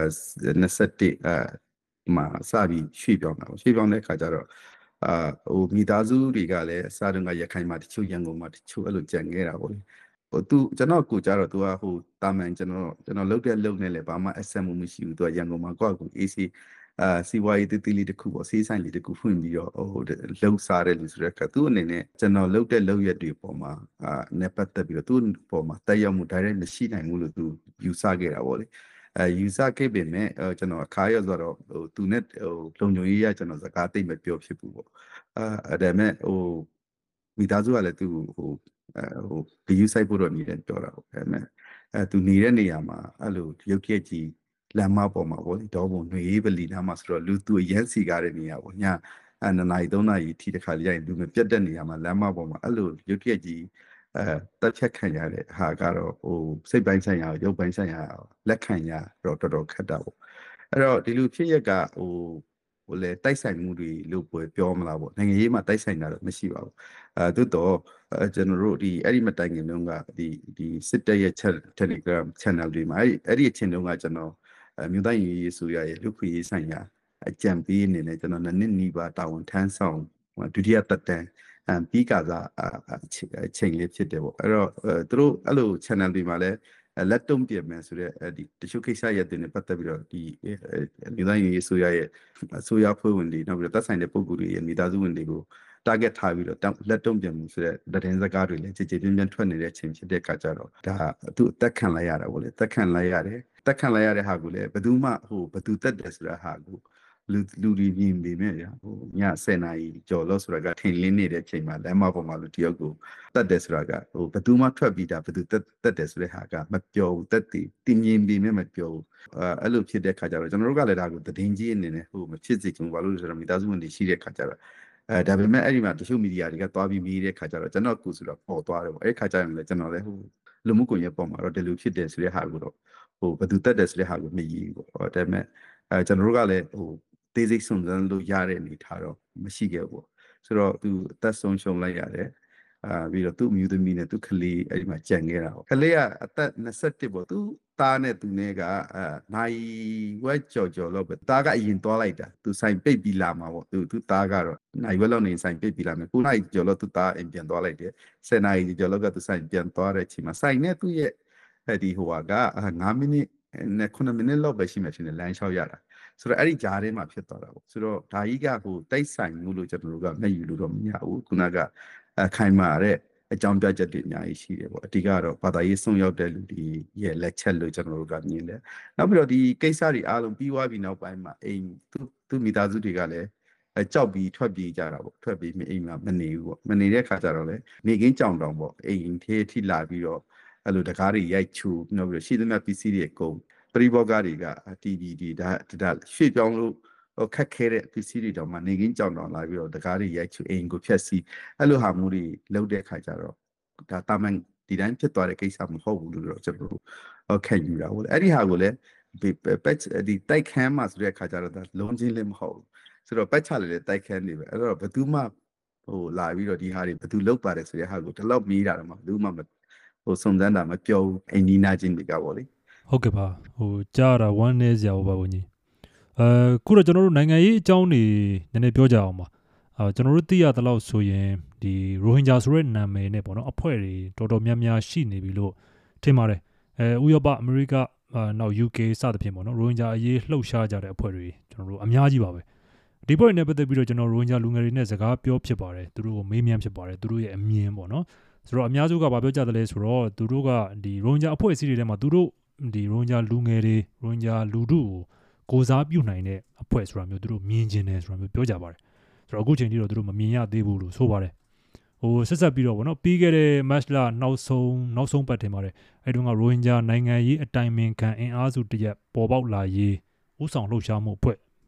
21မှာစပြီးရွှေ့ပြောင်းတာပေါ့ရွှေ့ပြောင်းတဲ့ခါကျတော့ဟိုမိသားစုတွေကလည်းအစားတုန်းကရခိုင်မှာတချို့ရန်ကုန်မှာတချို့အဲ့လိုကြံခဲ့တာပေါ့လေဟိုသူကျွန်တော်ကိုကြတော့သူကဟိုတာမန်ကျွန်တော်လုပ်တဲ့လုပ်နဲ့လည်းဘာမှအဆက်မှုမရှိဘူးသူကရန်ကုန်မှာကိုယ့်အကူ AC စီဝါရေးတီလေးတစ်ခုပေါ့ဆေးဆိုင်လေးတစ်ခုဖွင့်ပြီးတော့ဟိုလှုပ်စားတယ်လို့ဆိုတဲ့အခါသူ့အနေနဲ့ကျွန်တော်လုပ်တဲ့လုပ်ရက်တွေပေါ်မှာနဲ့ပတ်သက်ပြီးတော့သူ့ပေါ်မှာတက်ရောက်မှု direct မရှိနိုင်ဘူးလို့သူယူဆခဲ့တာပေါ့လေယူဆခဲ့ပေမဲ့ကျွန်တော်အခါရောက်ဆိုတော့ဟိုသူနဲ့ဟိုလုံခြုံရေးရကျွန်တော်စကားသိမ့်မပြောဖြစ်ဘူးပေါ့ဒါပေမဲ့ဟိုမိသားစုကလည်းသူဟိုဂယူဆိုင်ဖို့တော့နေတယ်ပြောတာပေါ့ဒါပေမဲ့သူနေတဲ့နေရာမှာအဲ့လိုရုပ်ရက်ကြီးလမ်းမပေါ်မှာပေါ့လေတော့ဘုံຫນွေရေးပလီနားမှာဆိုတော့လူသူရမ်းစီကားတဲ့နေရာပေါ့ည2 နာရီ3 နာရီထိတခါလေးရရင်လူမပြတ်တဲ့နေရာမှာလမ်းမပေါ်မှာအဲ့လိုရုပ်ရက်ကြီးတက်ချက်ခံရတဲ့ဟာကတော့ဟိုစိတ်ပိုင်းဆိုင်ရာရုပ်ပိုင်းဆိုင်ရာလက်ခံရတော့တော်တော်ခက်တာပေါ့အဲ့တော့ဒီလိုဖြစ်ရကဟိုလေတိုက်ဆိုင်မှုတွေလို့ပြောမလားပေါ့နိုင်ငံရေးမှာတိုက်ဆိုင်တာတော့မရှိပါဘူးသို့တော့ကျွန်တော်တို့ဒီအဲ့ဒီမတိုင်ခင်တုန်းကဒီစစ်တပ်ရဲ့ Telegram channel တွေမှာအဲ့ဒီအချိန်တုန်းကကျွန်တော်မြို့သားရေးဆိုရရဲ့လူခွေရေးဆိုင်ရာအကြံပေးအနေနဲ့ကျွန်တော်နှစ်နီးပါးတာဝန်ထမ်းဆောင်ဒုတိယသက်တမ်းပြီးကစားအချိန်လေးဖြစ်တယ်ပေါ့အဲ့တော့သူတို့အဲ့လို channel တွေမှာလည်းလက်တုံးပြမယ်ဆိုတော့ဒီတချို့ကိစ္စရပ်တွေနဲ့ပတ်သက်ပြီးတော့ဒီမြို့သားရေးဆိုရရဲ့အစိုးရဖွဲ့ဝင်တွေနောက်ပြီးတော့သက်ဆိုင်တဲ့ပုဂ္ဂိုလ်တွေရဲ့မိသားစုဝင်တွေကို target ထားပြီးတော့လက်တုံးပြန်မှုဆိုတဲ့သတင်းစကားတွေလည်းကြည်ကြည်ပြင်းပြင်းထွက်နေတဲ့အချိန်ဖြစ်တဲ့အခါကျတော့ဒါသူအသက်ခံလိုက်ရတာပေါ့လေသက်ခံလိုက်ရတယ်သက်ခံလိုက်ရတဲ့ဟာကိုလည်းဘယ်သူမှဟိုဘယ်သူတက်တယ်ဆိုတဲ့ဟာကိုလူတွေမြင်ပေမဲ့ဟိုည10 နာရီကျော်လို့ဆိုတာကထင်လင်းနေတဲ့အချိန်မှာလမ်းမပေါ်မှာလူတယောက်ကိုတက်တယ်ဆိုတာကဟိုဘယ်သူမှထွက်ပြီးတာဘယ်သူတက်တယ်ဆိုတဲ့ဟာကမပြောဘူးတက်တည်တင်မြင်ပေမဲ့မပြောဘူးအဲ့လိုဖြစ်တဲ့ခါကျတော့ကျွန်တော်တို့ကလည်းဒါကိုသတင်းကြီးအနေနဲ့ဟိုမဖြစ်စေချင်ဘူးဘာလို့လဲဆိုတော့မိသားစုဝင်တွေရှိတဲ့ခါကျတော့ဒါပေမဲ့အဲ့ဒီမှာတချို့မီဒီယာတွေကသွားပြီးမေးတဲ့ခါကျတော့ကျွန်တော်ကိုဆိုတော့ပေါ်သွားတယ်ပေါ့အဲ့ဒီခါကျရင်လည်းကျွန်တော်လည်းဟိုလူမှုကွန်ရက်ပေါ်မှာတော့ဒီလိုဖြစ်တယ်ဆိုတဲ့ဟာကိုတော့ဟိုဘယ်သူတက်တယ်ဆိုတဲ့ဟာကိုမရဘူးပေါ့ဒါပေမဲ့ကျွန်တော်တို့ကလည်းဟိုသေးစိတ်စုံစမ်းလို့ရတဲ့အနေထားတော့မရှိခဲ့ဘူးပေါ့ဆိုတော့သူအသက်ဆုံးရှုံးလိုက်ရတယ်ပြီးတော့သူ့အမျိုးသမီးနဲ့သူ့ကလေးအဲ့ဒီမှာကြံခဲ့တာပေါ့ကလေးကအသက်21ပေါ့သူသားနဲ့သူနဲ့ကနိုင်ဝက်ကြော်လို့ပဲသားကအရင်သွားလိုက်တာသူဆိုင်ပိတ်ပြီးလာမှာပေါ့သူသားကတော့နိုင်ဝက်လောက်နေဆိုင်ပိတ်ပြီးလာမယ်9 နာရီကြော်လို့သူသားအိမ်ပြန်သွားလိုက်တယ်10 နာရီကြော်လို့ကသူဆိုင်ပြန်သွားတဲ့အချိန်မှာဆိုင်နဲ့သူ့ရဲ့ဒီဟိုက9 မိနစ်နဲ့9 မိနစ်လောက်ပဲရှိမှဖြစ်နေလမ်းလျှောက်ရတာဆိုတော့အဲ့ဒီဂျားထဲမှာဖြစ်သွားတာပေါ့ဆိုတော့ဒါကြီးကဟိုတိုက်ဆိုင်မှုလို့ကျွန်တော်တို့ကမျက်ယူလို့တော့မရဘူးခုနကခိုင်မာတဲ့အကြောင်းပြချက်တွေအများကြီးရှိတယ်ပေါ့အဓိကတော့ဘာသာရေးဆုံးရောက်တဲ့လူတွေရဲ့လက်ချက်လို့ကျွန်တော်တို့ကမြင်တယ်နောက်ပြီးတော့ဒီကိစ္စတွေအားလုံးပြီးသွားပြီးနောက်ပိုင်းမှာအိမ်သူမိသားစုတွေကလည်းကြောက်ပြီးထွက်ပြေးကြတာပေါ့ထွက်ပြေးအိမ်မှာမနေဘူးပေါ့မနေတဲ့ခါကျတော့လေနေကင်းကြောင်တောင်ပေါ့အိမ်ထဲထိလာပြီးတော့အဲ့လိုတကားတွေရိုက်ချူနောက်ပြီးတော့ရှိသမျှပစ္စည်းတွေအကုန်ပရိဘောဂတွေက TVD ဒါရွှေ့ပြောင်းလို့ခက်ခဲတဲ့ပစ္စည်းတွေတောင်မှနေကင်းကြောင်တောင်လာပြီးတော့တကားတွေရိုက်ချူအိမ်ကိုဖျက်ဆီးအဲ့လိုဟာမျိုးတွေလုပ်တဲ့ခါကျတော့ဒါတာမန်ဒီတိုင်းဖြစ်သွားတဲ့ကိစ္စမဟုတ်ဘူးလို့တော့ကျွန်တော်တို့ခံယူတာဟုတ်လေအဲ့ဒီဟာကိုလည်းဒီတိုက်ခန်းမှာဆိုတဲ့ခါကျတော့လုံးချင်းလည်းမဟုတ်ဘူးဆိုတော့ပတ်ချလည်းတိုက်ခန်းနေပဲအဲ့တော့ဘယ်သူမှဟိုလာပြီးတော့ဒီဟာတွေဘယ်သူလုပ်ပါတယ်ဆိုတဲ့ဟာကိုဒီလောက်မေးတာတော့မှဘယ်သူမှဟိုစုံစမ်းတာမပြောဘူးအိမ်နီးနားချင်းတွေကပေါ့လေဟုတ်ကဲ့ပါဟိုကြားတာဝမ်းနေစရာပါဝင်ကြီးခုတော့ကျွန်တော်တို့နိုင်ငံရေးအကြောင်းတွေနည်းနည်းပြောကြအောင်ပါကျွန်တော်တို့သိရသလောက်ဆိုရင်ဒီရိုဟင်ဂျာဆိုတဲ့နာမည်နဲ့ပေါ့နော်အဖွဲ့တွေတော်တော်များများရှိနေပြီလို့ထင်ပါတယ်ဥရောပအမေရိကနောက် UK စသဖြင့်ပေါ့နော်ရိုဟင်ဂျာအရေးလှုပ်ရှားကြတဲ့အဖွဲ့တွေကျွန်တော်တို့အများကြီးပါပဲဒီဘက်နဲ့ပတ်သက်ပြီးတော့ကျွန်တော်ရိုဟင်ဂျာလူငယ်တွေနဲ့စကားပြောဖြစ်ပါတယ်သူတို့ကိုမေးမြန်းဖြစ်ပါတယ်သူတို့ရဲ့အမြင်ပေါ့နော်ဆိုတော့အများစုကဘာပြောကြသလဲဆိုတော့သူတို့ကဒီရိုဟင်ဂျာအဖွဲ့အစည်းတွေထဲမှာသူတို့ဒီရိုဟင်ဂျာလူငယ်တွေရိုဟင်ဂျာလူထုကိုစားပြုနိုင်တဲ့အဖွဲ့ဆိုတာမျိုးသူတို့မြင်ကျင်တယ်ဆိုတာမျိုးပြောကြပါတယ်ဆိုတော့အခုချိန်ထိတော့သူတို့မမြင်ရသေးဘူးလို့ဆိုပါတယ်ဟိုဆက်ပြီးတော့ဗောနော်ပြီးခဲ့တဲ့ match လနောက်ဆုံးပတ်တင်ပါတယ်အဲ့တုန်းကရိုဟင်ဂျာနိုင်ငံရေးအတိုင်ပင်ခံအင်အားစုတရက်ပေါ်ပေါက်လာရေးဥဆောင်လှုပ်ရှားမှုအဖွဲ့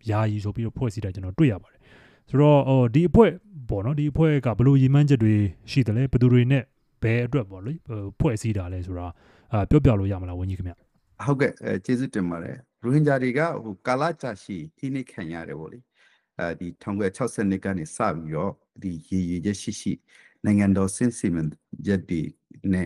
ယာယီဆိုပြီးတော့ဖွဲ့စည်းတာကျွန်တော်တွေ့ရပါတယ်ဆိုတော့ဒီအဖွဲ့ပေါ့နော်ဒီအဖွဲ့ကဘယ်လိုရည်မှန်းချက်တွေရှိတယ်လဲဘယ်သူတွေနဲ့ဘယ်အတွက်ပေါ့လေဖွဲ့စည်းတာလဲဆိုတာပြောပြလို့ရမလားဝန်ကြီးခင်ဗျဟုတ်ကဲ့ကျေးဇူးတင်ပါတယ်ရိုဟင်ဂျာတွေကဟိုကာလကြာရှည်ဖိနှိပ်ခံရတယ်ပေါ့လေဒီ1960နှစ်ကနေစပြီးတော့ဒီရည်ရည်ချက်ရှိနိုင်ငံတော်စင်စီမံချက်တွေနဲ့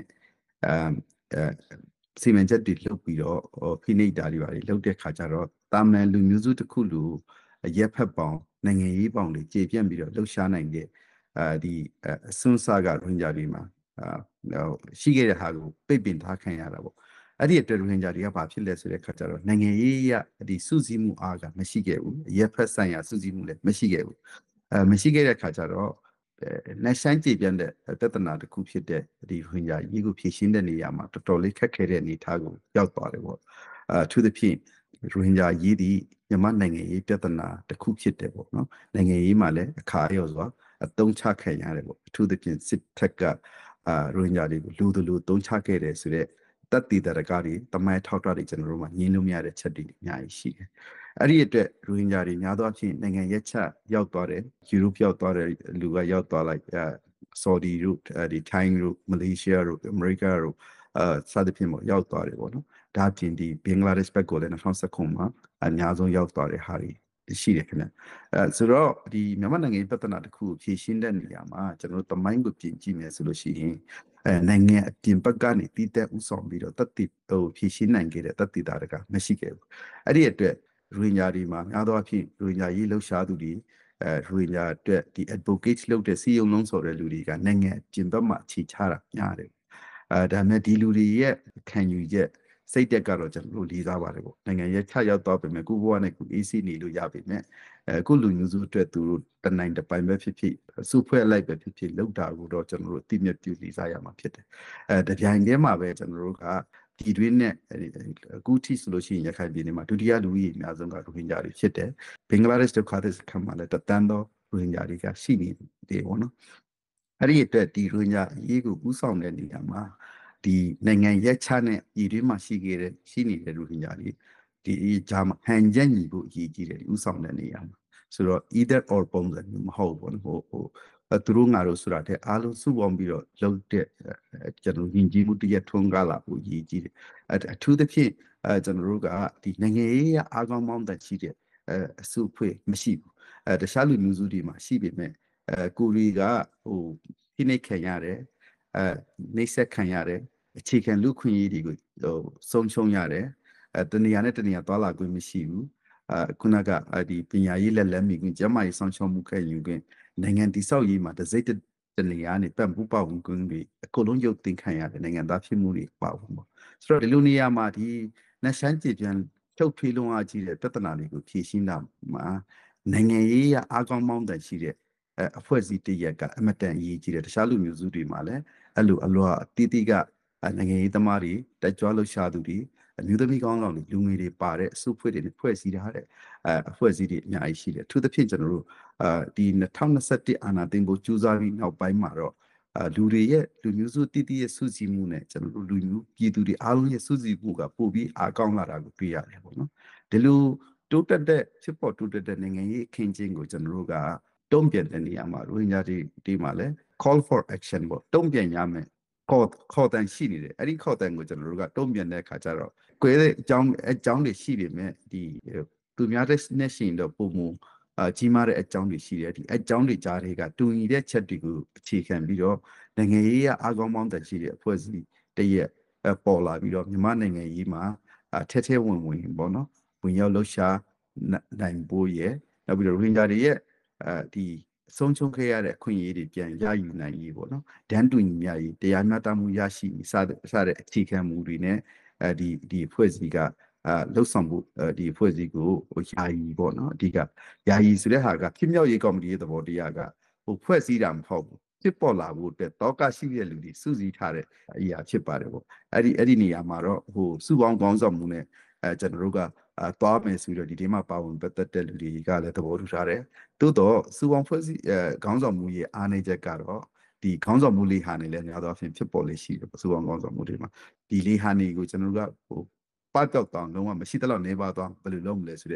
စီမံချက်တွေလုပ်ပြီးတော့ဖိနှိပ်တာတွေပါတယ်လုပ်တဲ့ခါကျတော့တာမန်လူမျိုးစုတစ်ခုလူရက်ဖက်ပေါင်းနိုင်ငံရေးပေါင်းတွေကျေပြန့်ပြီးတော့လှုပ်ရှားနိုင်တဲ့အစွန်းစားကရိုဟင်ဂျာတွေမှာရှိခဲ့တဲ့ဟာကိုပိတ်ပင်ထားခံရတာပေါ့အဲ့ဒီအတွက်ရိုဟင်ဂျာတွေကဘာဖြစ်လဲဆိုတဲ့ခါကျတော့နိုင်ငံရေးရဒီစုစည်းမှုအားကမရှိခဲ့ဘူးရက်ဖက်ဆိုင်ရာစုစည်းမှုလည်းမရှိခဲ့ဘူးမရှိခဲ့တဲ့ခါကျတော့နိုင်ဆိုင်ကြည်ပြန်တဲ့ပြဿနာတစ်ခုဖြစ်တဲ့ဒီရိုဟင်ဂျာရေးကိုဖြေရှင်းတဲ့နေရာမှာတော်တော်လေးခက်ခဲတဲ့အနေအထားကိုရောက်သွားတယ်ပေါ့သူသဖြင့်ရိုဟင်ဂျာရေးဒီမြန်မာနိုင်ငံရေးပြဿနာတစ်ခုဖြစ်တယ်ပေါ့နော်နိုင်ငံရေးမှာလည်းအခါရောစွာအသုံးချခံရတယ်ပေါ့သူသဖြင့်စစ်ထက်ကရိုဟင်ဂျာတွေကိုလူသုံးချခဲ့တယ်ဆိုတဲ့တက်တည်တဲ့ကားတွေတမိုင်းထောက်ထားတွေကျွန်တော်တို့မှာညင်းလို့မရတဲ့ချက်တွေအများကြီးရှိတယ်အဲ့ဒီအတွက်ရိုဟင်ဂျာတွေများသောအားဖြင့်နိုင်ငံရက်ချက်ရောက်သွားတယ်ယူရိုပရောက်သွားတဲ့လူကရောက်သွားလိုက်ဆော်ဒီတို့ဒီထိုင်းတို့မလေးရှားတို့အမေရိကတို့စသဖြင့်ပေါ့ရောက်သွားတယ်ပေါ့နော်ဒါအပြင်ဒီဘင်္ဂလားဒေ့ရှ်ဘက်ကိုလည်း2019မှာအများဆုံးရောက်သွားတဲ့ဟာတွေရှိတယ်ခင်ဗျဆိုတော့ဒီမြန်မာနိုင်ငံပြဿနာတစ်ခုကိုဖြေရှင်းတဲ့နေရာမှာကျွန်တော်တို့တမိုင်းကိုပြင်ကြည့်မယ်ဆိုလို့ရှိရင်နိုင်ငံအပြင်ဘက်ကနေတည်တဲ့ဥဆောင်ပြီးတော့တတ်တည်ဖြေရှင်းနိုင်ခဲ့တဲ့တတ်တည်တာတွေကမရှိခဲ့ဘူးအဲ့ဒီအတွက်ရိုဟင်ဂျာတွေမှာများသောအားဖြင့်ရိုဟင်ဂျာရေးလှုပ်ရှားသူတွေရိုဟင်ဂျာအတွက်ဒီ advocate လုပ်တဲ့စီယုံလုံးဆိုတဲ့လူတွေကနိုင်ငံအပြင်ဘက်မှာခြေချတာများတယ်ဒါမဲ့ဒီလူတွေရဲ့ခံယူချက်စိတ်တက်ကတော့ကျွန်တော်တို့လေးစားပါတယ်ပေါ့နိုင်ငံရဲ့ခြားရောက်တော့ပြင်မဲ့ကိုဘွားနဲ့ကို AC နေလို့ရပြီမဲ့အခုလူမျိုးစုအတွက်သူတို့တနိုင်တပိုင်ပဲဖြစ်ဖြစ်စုဖွဲ့လိုက်ပဲဖြစ်ဖြစ်လောက်တာကိုတော့ကျွန်တော်တို့အတိမြတ်ပြုလေးစားရမှာဖြစ်တယ်တပြိုင်တည်းမှာပဲကျွန်တော်တို့ကဒီတွင်းနဲ့အခုထိဆိုလို့ရှိရင်ရခိုင်ပြည်နယ်မှာဒုတိယလူကြီးအများဆုံးကရိုဟင်ဂျာတွေဖြစ်တယ်ဘင်္ဂလားဒေ့ရှ်ဒုက္ခသည်စခန်းမှာလည်းတန်သောရိုဟင်ဂျာတွေကရှိနေတယ်ပေါ့နော်အဲ့ဒီအတွက်ဒီရိုဟင်ဂျာအရေးကိုဥဆောင်တဲ့နေရာမှာဒီနိုင်ငံရက်ချနဲ့ပြည်တွင်းမှာရှိနေတဲ့ရိုဟင်ဂျာတွေဒီဂျာမဟန်ချက်ညီဖို့အရေးကြီးတယ်ဥဆောင်တဲ့နေရာမှာဆိုတော့ either or ပုံစံမျိုးမဟုတ်ဘူးသူတို့ငါတို့ဆိုတာတဲ့အားလုံးစုပေါင်းပြီးတော့လုပ်တဲ့ကျွန်တော်ယဉ်ကျေးမှုတရက်ထွန်းကားလာဖို့ရည်ကြီးတယ်အထူးသဖြင့်ကျွန်တော်တို့ကဒီနိုင်ငံရေးအားကောင်းမောင်းတန်ရှိတဲ့အစုအဖွဲ့မရှိဘူးတခြားလူမျိုးစုတွေမှာရှိပေမဲ့ကိုရီကဖိနှိပ်ခံရတယ်နှိပ်စက်ခံရတယ်အခြေခံလူခွင့်ရေးတွေကိုဆုံးရှုံးရတယ်တနေရာနဲ့တနေရာသွားလာခွင့်မရှိဘူးခုနကဒီပညာရေးလက်မိခွင့်ကျန်းမာရေးဆောင်ရှောက်မှုခဲ့ယူခွင့်နိုင်ငံတည်ဆောက်ရေးမှာတစ်စိတ်တနေရာနဲ့ပတ်မှုပေါဝင်ခွင့်တွေအကုန်လုံးရုပ်သိမ်းခံရတယ်နိုင်ငံသားဖြစ်မှုတွေပါဝင်ပေါ့ဆိုတော့ဒီလိုနေရာမှာဒီနက်ရှမ်းကြည်ပြန်ချုပ်ထွေးလုံးအားကြီးတဲ့ပြဿနာတွေကိုဖြေရှင်းတာမှာနိုင်ငံရေးအားကောင်းမောင်းတန်ရှိတဲ့အဖွဲ့အစည်းတရက်ကအမတန်အရေးကြီးတယ်တခြားလူမျိုးစုတွေမှာလည်းအဲ့လိုအလွာတီးတီးကနိုင်ငံရေးသမားတွေတက်ကြွလှုပ်ရှားသူတွေအမျိုးသမီးကောင်းဆောင်တွေလူငယ်တွေပါတဲ့အစုအဖွဲ့တွေနဲ့ဖွဲ့စည်းထားတဲ့အဖွဲ့အစည်းတွေအများကြီးရှိတယ်အထူးသဖြင့်ကျွန်တော်တို့ဒီ2021အာဏာသိမ်းဖို့ကြိုးစားပြီးနောက်ပိုင်းမှာတော့လူတွေရဲ့လူမျိုးစုတည်တည်ရဲ့စုစည်းမှုနဲ့ကျွန်တော်တို့လူမျိုးပြည်သူတွေအားလုံးရဲ့စုစည်းမှုကပိုပြီးအားကောင်းလာတာကိုတွေ့ရတယ်ပေါ့နော်ဒီလိုတိုးတက်တဲ့ဖြစ်ပေါ်တိုးတက်တဲ့နိုင်ငံရေးအခင်းကျင်းကိုကျွန်တော်တို့ကတုံ့ပြန်တဲ့နေရာမှာရိုဟင်ဂျာတွေမှာလည်း call for action ပေါ့တုံ့ပြန်ရမယ်ခေါ်တန်ရှိနေတယ်အဲ့ဒီခေါ်တန်ကိုကျွန်တော်တို့ကတုံ့ပြန်တဲ့အခါကျတော့ကွဲတဲ့အကြောင်းတွေရှိပေမဲ့ဒီသူများတဲ့နဲ့ရှိရင်တော့ပုံမကြီးမားတဲ့အကြောင်းတွေရှိတယ်ဒီအကြောင်းတွေကြားတွေကတူညီတဲ့ချက်တွေကိုအခြေခံပြီးတော့နိုင်ငံရေးအားကောင်းမောင်းတန်ရှိတဲ့အဖွဲ့အစည်းတရက်ပေါ်လာပြီးတော့မြန်မာနိုင်ငံရေးမှာထဲဝင်ပေါ့နော်ဝင်ရောက်လှုပ်ရှားနိုင်ဖို့ရနောက်ပြီးတော့ရိုဟင်ဂျာတွေရဲ့ဒီဆုံးရှုံးခဲ့ရတဲ့အခွင့်အရေးတွေပြန်ရယူနိုင်ရေးပေါ့နော်ဒန်းတူညီမျှရေးတရားမျှတမှုရရှိစတဲ့အခြေခံမူတွေနဲ့ဒီအဖွဲ့အစည်းကလှုပ်ဆောင်ဖို့ဒီအဖွဲ့အစည်းကိုယာယီပေါ့နော်အဓိကယာယီဆိုတဲ့ဟာကဖြစ်မြောက်ရေးကော်မတီရဲ့သဘောတရားကဖွဲ့စည်းတာမဟုတ်ဘူးဖြစ်ပေါ်လာဖို့အတွက်တောကရှိတဲ့လူတွေစုစည်းထားတဲ့အရာဖြစ်ပါတယ်ပေါ့အဲ့ဒီနေရာမှာတော့စုပေါင်းကောင်းဆောင်မှုနဲ့ကျွန်တော်တို့ကသွားမယ်ဆိုပြီးတော့ဒီဒီမှာပါဝင်ပတ်သက်တဲ့လူတွေကလည်းသဘောတူထားတယ်သို့တော့စုပေါင်းဖွဲ့စည်းခေါင်းဆောင်မှုရဲ့အားနည်းချက်ကတော့ဒီခေါင်းဆောင်မှုလေးဟာနေလည်းများသောအားဖြင့်ဖြစ်ပေါ်လေရှိတယ်စုပေါင်းခေါင်းဆောင်မှုတွေမှာဒီလေးဟာနေကိုကျွန်တော်တို့ကပတ်တော့တောင်းလုံးဝမရှိသလောက်နေပါတော့ဘယ်လိုလုပ်မလဲဆိုတဲ့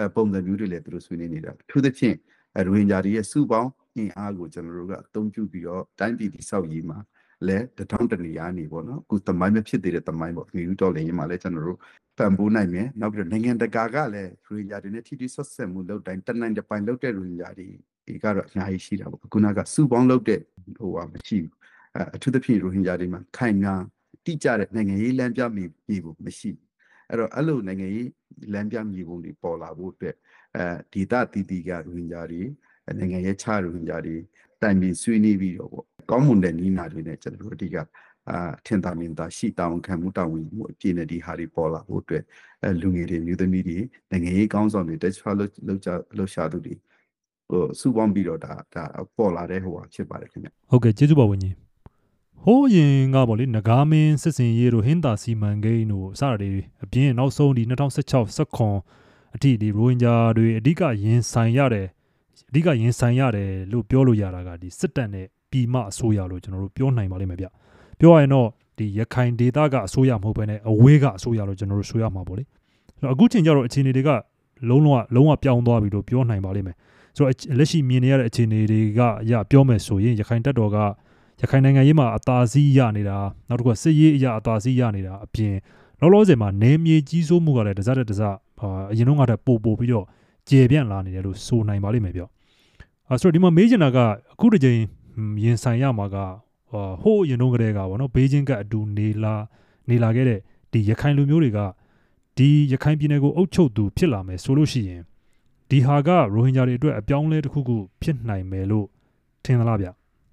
ပုံစံမျိုးတွေလည်းသူတို့ဆွေးနွေးနေတာသူတို့ဖြင့်ရိုဟင်ဂျာတွေရဲ့စုပေါင်းအင်အားကိုကျွန်တော်တို့ကအသုံးပြုပြီးတော့တိုင်းပြည်တည်ဆောက်ရေးမှာလဲတထောင်တနေရာနေပေါ့နော်အခုတမိုင်းမဖြစ်သေးတဲ့တမိုင်းပေါ့ငြိူးတော်လည်းရေးမှာလဲကျွန်တော်တို့ပံ့ပိုးနိုင်မယ်နောက်ပြီးတော့နိုင်ငံတကာကလည်းရိုဟင်ဂျာတွေနဲ့ထိထိဆက်ဆက်မှုလုပ်တိုင်းတနိုင်တစ်ပိုင်းလုပ်တဲ့ရိုဟင်ဂျာတွေဒီကတော့အများကြီးရှိတာပေါ့ခုနကစုပေါင်းလုပ်တဲ့ဟိုဟာမရှိဘူးအထူးသဖြင့်ရိုဟင်ဂျာတွေမှာခိုင်မာတိကျတဲ့နိုင်ငံရေးလမ်းပြမြေပုံမရှိဘူးအဲ့တော့အဲ့လိုနိုင်ငံရေးလမ်းပြမြေပုံတွေပေါ်လာဖို့အတွက်ဒေသတည်တည်ကရိုဟင်ဂျာတွေနိုင်ငံရေးချရိုဟင်ဂျာတွေတိုင်ပင်ဆွေးနွေးပြီးတော့ပေါ့ကောင်းမွန်တဲ့နည်းနာတွေနဲ့ကျွန်တော်တို့အဓိကထင်သာမြင်သာရှိတောင်းခံမှုတောင်းဝင်မှုအပြည့်နဲ့ဒီဟာတွေပေါ်လာဖို့အတွက်လူငယ်တွေမျိုးသမီးတွေနိုင်ငံရေးကောင်းဆောင်တွေတက်ချလှုပ်ရှားသူတွေစုပေါင်းပြီးတော့ဒါပေါ်လာတဲ့ဟိုဟာဖြစ်ပါတယ်ခင်ဗျဟုတ်ကဲ့ကျေးဇူးပါဝင်းကြီးဟိုးရင်ကပေါ့လေနဂါမင်းစစ်စင်ရေးတို့ဟင်းသာစီမံကိန်းတို့စတာတွေအပြင်နောက်ဆုံးဒီ2016 19အထိဒီရိုဟင်ဂျာတွေအဓိကရင်ဆိုင်ရတယ်လို့ပြောလို့ရတာကဒီစစ်တပ်နဲ့ပြည်မအစိုးရလို့ကျွန်တော်တို့ပြောနိုင်ပါလိမ့်မယ်ဗျပြောရရင်တော့ဒီရခိုင်ဒေသကအစိုးရမဟုတ်ဘဲနဲ့အဝေးကအစိုးရလို့ကျွန်တော်တို့ဆိုရမှာပေါ့လေအခုချိန်ကျတော့အခြေအနေတွေကလုံးဝပြောင်းသွားပြီလို့ပြောနိုင်ပါလိမ့်မယ်ဆိုတော့လက်ရှိမြင်နေရတဲ့အခြေအနေတွေကအရာပြောမယ်ဆိုရင်ရခိုင်တပ်တော်ကရခိုင်နိုင်ငံရေးမှာအသာစီးရနေတာနောက်တစ်ခုကစစ်ရေးအရာအသာစီးရနေတာအပြင်လောလောဆယ်မှာနေမြေကြီးစိုးမှုကလည်းတစ်စက်အရင်တော့ကတည်းပို့ပြီးတော့ကျေပြန့်လာနေတယ်လို့ဆိုနိုင်ပါလိမ့်မယ်ဗျဆိုတော့ဒီမှာမေးချင်တာကအခုတစ်ချိန်ရင်ဆိုင်ရမှာကဟိုးအရင်တော့ကတည်းကပေါ့နော်ဘေးချင်းကအတူနေလာခဲ့တဲ့ဒီရခိုင်လူမျိုးတွေကဒီရခိုင်ပြည်နယ်ကိုအုပ်ချုပ်သူဖြစ်လာမယ်ဆိုလို့ရှိရင်ဒီဟာကရိုဟင်ဂျာတွေအတွက်အပြောင်းလဲတစ်ခုဖြစ်နိုင်မယ်လို့ထင်သလားဗျ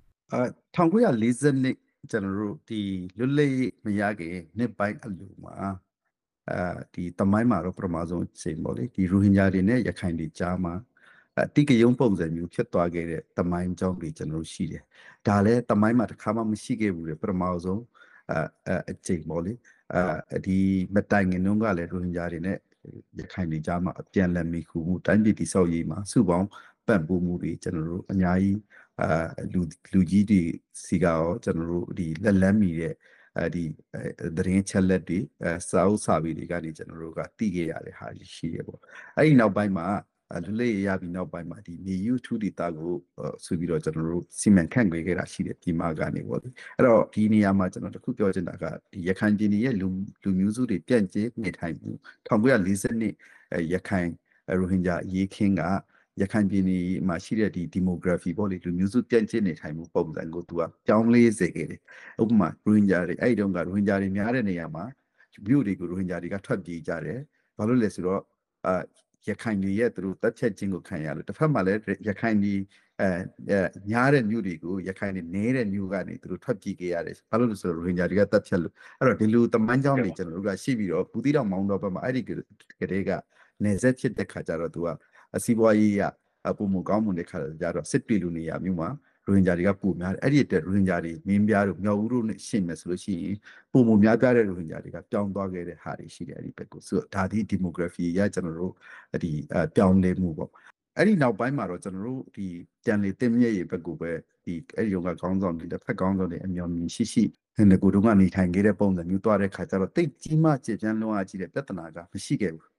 1940နှစ်ကျွန်တော်တို့ဒီလွတ်လပ်ရေးမရခင်နှစ်ပိုင်းအလိုမှာဒီတမိုင်းမှာတော့ပထမဆုံးအချိန်ပေါ့လေဒီရိုဟင်ဂျာတွေနဲ့ရခိုင်တွေကြားမှာတိကယုံပုံစံမျိုးဖြစ်သွားခဲ့တဲ့တမိုင်းကြောင်းတွေကျွန်တော်တို့ရှိတယ်ဒါလည်းတမိုင်းမှာတစ်ခါမှမရှိခဲ့ဘူးလေပထမဆုံးအချိန်ပေါ့လေဒီမတိုင်ခင်တုန်းကလည်းရိုဟင်ဂျာတွေနဲ့ရခိုင်တွေကြားမှာအပြန်လည်မိခုမှုတိုင်းပြည်တည်ဆောက်ရေးမှာစုပေါင်းပံ့ပိုးမှုတွေကျွန်တော်တို့အများကြီးလူကြီးတွေစီကရောကျွန်တော်တို့ဒီလက်လန်းမီတဲ့ဒီသတင်းချက်လက်တွေစာအုပ်စာပေတွေကနေကျွန်တော်တို့ကသိခဲ့ရတဲ့ဟာရှိရပေါ့အဲ့ဒီနောက်ပိုင်းမှာလူလေးရပြီးနောက်ပိုင်းမှာဒီမြေယူထူးဒေတာကိုဆိုပြီးတော့ကျွန်တော်တို့စီမံခန့်ခွဲခဲ့တာရှိတယ်ဒီမှာကနေပေါ့လေအဲ့တော့ဒီနေရာမှာကျွန်တော်တခုပြောချင်တာကဒီရခိုင်ပြည်နယ်ရဲ့လူမျိုးစုတွေပြန့်ကျဲနေထိုင်မှု1940နှစ်ရခိုင်ရိုဟင်ဂျာအရေးခင်းကရခိုင်ပြည်နယ်မှာရှိတဲ့ဒီ demography ပေါ့လေလူမျိုးစုပြန့်ကျဲနေထိုင်မှုပုံစံကိုသူကပြောင်းလဲစေခဲ့တယ်ဥပမာရိုဟင်ဂျာတွေအဲ့ဒီတုန်းကရိုဟင်ဂျာတွေများတဲ့နေရာမှာမြို့တွေကိုရိုဟင်ဂျာတွေကထွက်ပြေးကြတယ်ဘာလို့လဲဆိုတော့ရခိုင်တွေရဲ့သူတို့တပ်ဖြတ်ခြင်းကိုခံရလို့တစ်ဖက်မှာလည်းရခိုင်တွေညားတဲ့မြို့တွေကိုရခိုင်တွေနဲတဲ့မြို့ကနေသူတို့ထွက်ပြေးခဲ့ရတယ်ဘာလို့လဲဆိုတော့ရိုဟင်ဂျာတွေကတပ်ဖြတ်လို့အဲ့တော့ဒီလိုတမန်ကြောင်းတွေကျွန်တော်တို့ကရှိပြီးတော့ဘူးတိတော်မောင်းတော်ဘက်မှာအဲ့ဒီကလေးကနေဆက်ဖြစ်တဲ့ခါကျတော့သူကအစီးပွားရေးပုံမကောင်းမှုတဲ့ခါကျတော့စစ်တွေလူနေရမြို့မှာရိုဟင်ဂျာတွေကပုံများတယ်အဲ့ဒီအတွက်ရိုဟင်ဂျာတွေမင်းပြားတို့မြောက်ဦးတို့နဲ့ရှင်းမယ်ဆိုလို့ရှိရင်ပုံမများပြားတဲ့ရိုဟင်ဂျာတွေကပြောင်းသွားခဲ့တဲ့ဟာတွေရှိတယ်အဲ့ဒီဘက်ကိုဆိုတော့ဒါဒီ demography ရကျွန်တော်တို့ဒီပြောင်းလဲမှုပေါ့အဲ့ဒီနောက်ပိုင်းမှာတော့ကျွန်တော်တို့ဒီတန်လေတင်မြဲရေဘက်ကိုပဲဒီအဲ့ဒီရောကခေါင်းဆောင်တွေတစ်ဖက်ခေါင်းဆောင်တွေအမျိုးမျိုးရှိငကိုတုန်းကနေထိုင်ခဲ့တဲ့ပုံစံမျိုးသွားတဲ့ခါကျတော့တိတ်ကြီးမှကျေပြန့်လွန်အားကြီးတဲ့ပြဿနာကမရှိခဲ့ဘူး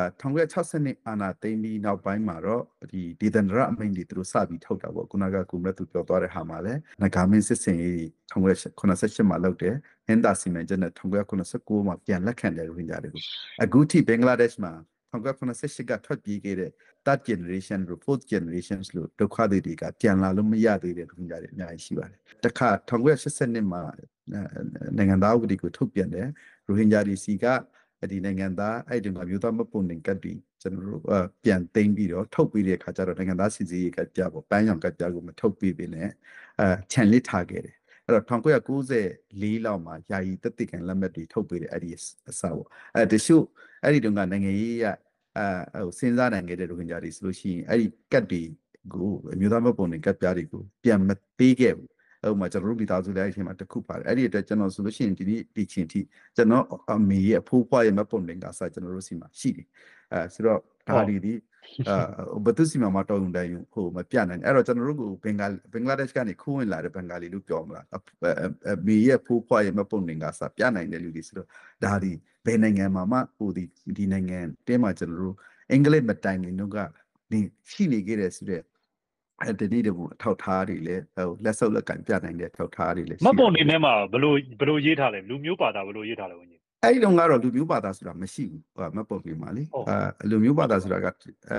1960အာနာသိန်းပြီးနောက်ပိုင်းမှာတော့ဒီဒေသန္တရအမိန့်တွေသူတို့စပြီးထုတ်တာပေါ့ခုနကကုမရသူပြောသွားတဲ့ဟာမှာလဲနဂါမင်းစစ်စင်ရေး1988မှာလုပ်တယ်ဟင်ဒါစီမံချက်နဲ့1989မှာပြန်လက်ခံတယ်ရိုဟင်ဂျာတွေကိုအခုထိဘင်္ဂလားဒေ့ရှ်မှာ1988ကထွက်ပြေးခဲ့တဲ့ third generation လို့ fourth generation လို့ဒုက္ခသည်တွေကပြန်လာလို့မရသေးတဲ့ရိုဟင်ဂျာတွေအများကြီးရှိပါတယ်တခါ1982မှာနိုင်ငံသားဥပဒေကိုထုတ်ပြန်တယ်ရိုဟင်ဂျာတွေစီကဒီနိုင်ငံသားအဲ့ဒီမှာမျိုးသားမပုံနေကတ်ပြီးကျွန်တော်တို့ပြန်သိမ်းပြီးတော့ထုတ်ပြီးတဲ့အခါကျတော့နိုင်ငံသားစီစီရေးကတ်ပြပေါ့ပန်းရောင်ကတ်ပြကိုမထုတ်ပြီးပြီနဲ့ခြံလစ်ထားခဲ့တယ်အဲ့တော့1994လောက်မှာယာယီတက်တိကန်လက်မှတ်တွေထုတ်ပြီးတဲ့အဲ့ဒီအစပေါ့တချို့အဲ့ဒီတုန်းကနိုင်ငံရေးဟိုစဉ်းစားနိုင်ခဲ့တဲ့ရိုဟင်ဂျာတွေဆိုလို့ရှိရင်အဲ့ဒီကတ်တွေကိုအမျိုးသားမပုံနေကတ်ပြတွေကိုပြန်မပေးခဲ့ဘူးအဲ့မှာကျွန်တော်တို့မိသားစုလည်းအဲ့ဒီမှာတစ်ခုပါတယ်အဲ့ဒီအတွက်ကျွန်တော်ဆိုလို့ရှိရင်ဒီချင်းထိကျွန်တော်အမေရဲ့အဖိုးဖွားရဲ့မပုံနေကစားကျွန်တော်တို့စီမှာရှိတယ်ဆိုတော့ဒါဒီဘတ်သူစီမှာတော်ုံတိုင်းဟိုမပြနိုင်အဲ့တော့ကျွန်တော်တို့ကိုဘင်္ဂလားဒေ့ရှ်ကနေခိုးဝင်လာတဲ့ဘင်္ဂါလီလို့ပြောမလားမေရဲ့ဖိုးဖွားရဲ့မပုံနေကစားပြနိုင်တဲ့လူတွေဆိုတော့ဒါဒီဘယ်နိုင်ငံမှာမှဟိုဒီနိုင်ငံတဲမှာကျွန်တော်တို့အင်္ဂလိပ်မတိုင်ခင်တော့ကဒီရှိနေခဲ့တဲ့ဆိုတဲ့ဒီနေ့တည်းကထောက်ထားတွေလည်းလက်ဆုပ်လက်ကင်ပြနိုင်တဲ့ထောက်ထားတွေလည်းမှရှိတ်တာပုံပေါ့နေလေထဲမှာဘလို့ရေးထားလဲလူမျိုးဘာသာဘလို့ရေးထားလဲဝန်ကြီးအဲ့ဒီတော့ကတော့လူမျိုးဘာသာဆိုတာမရှိဘူးမှတ်ပုံတွေမှာလေဟုတ်လူမျိုးဘာသာဟုတ်ဆိုတာက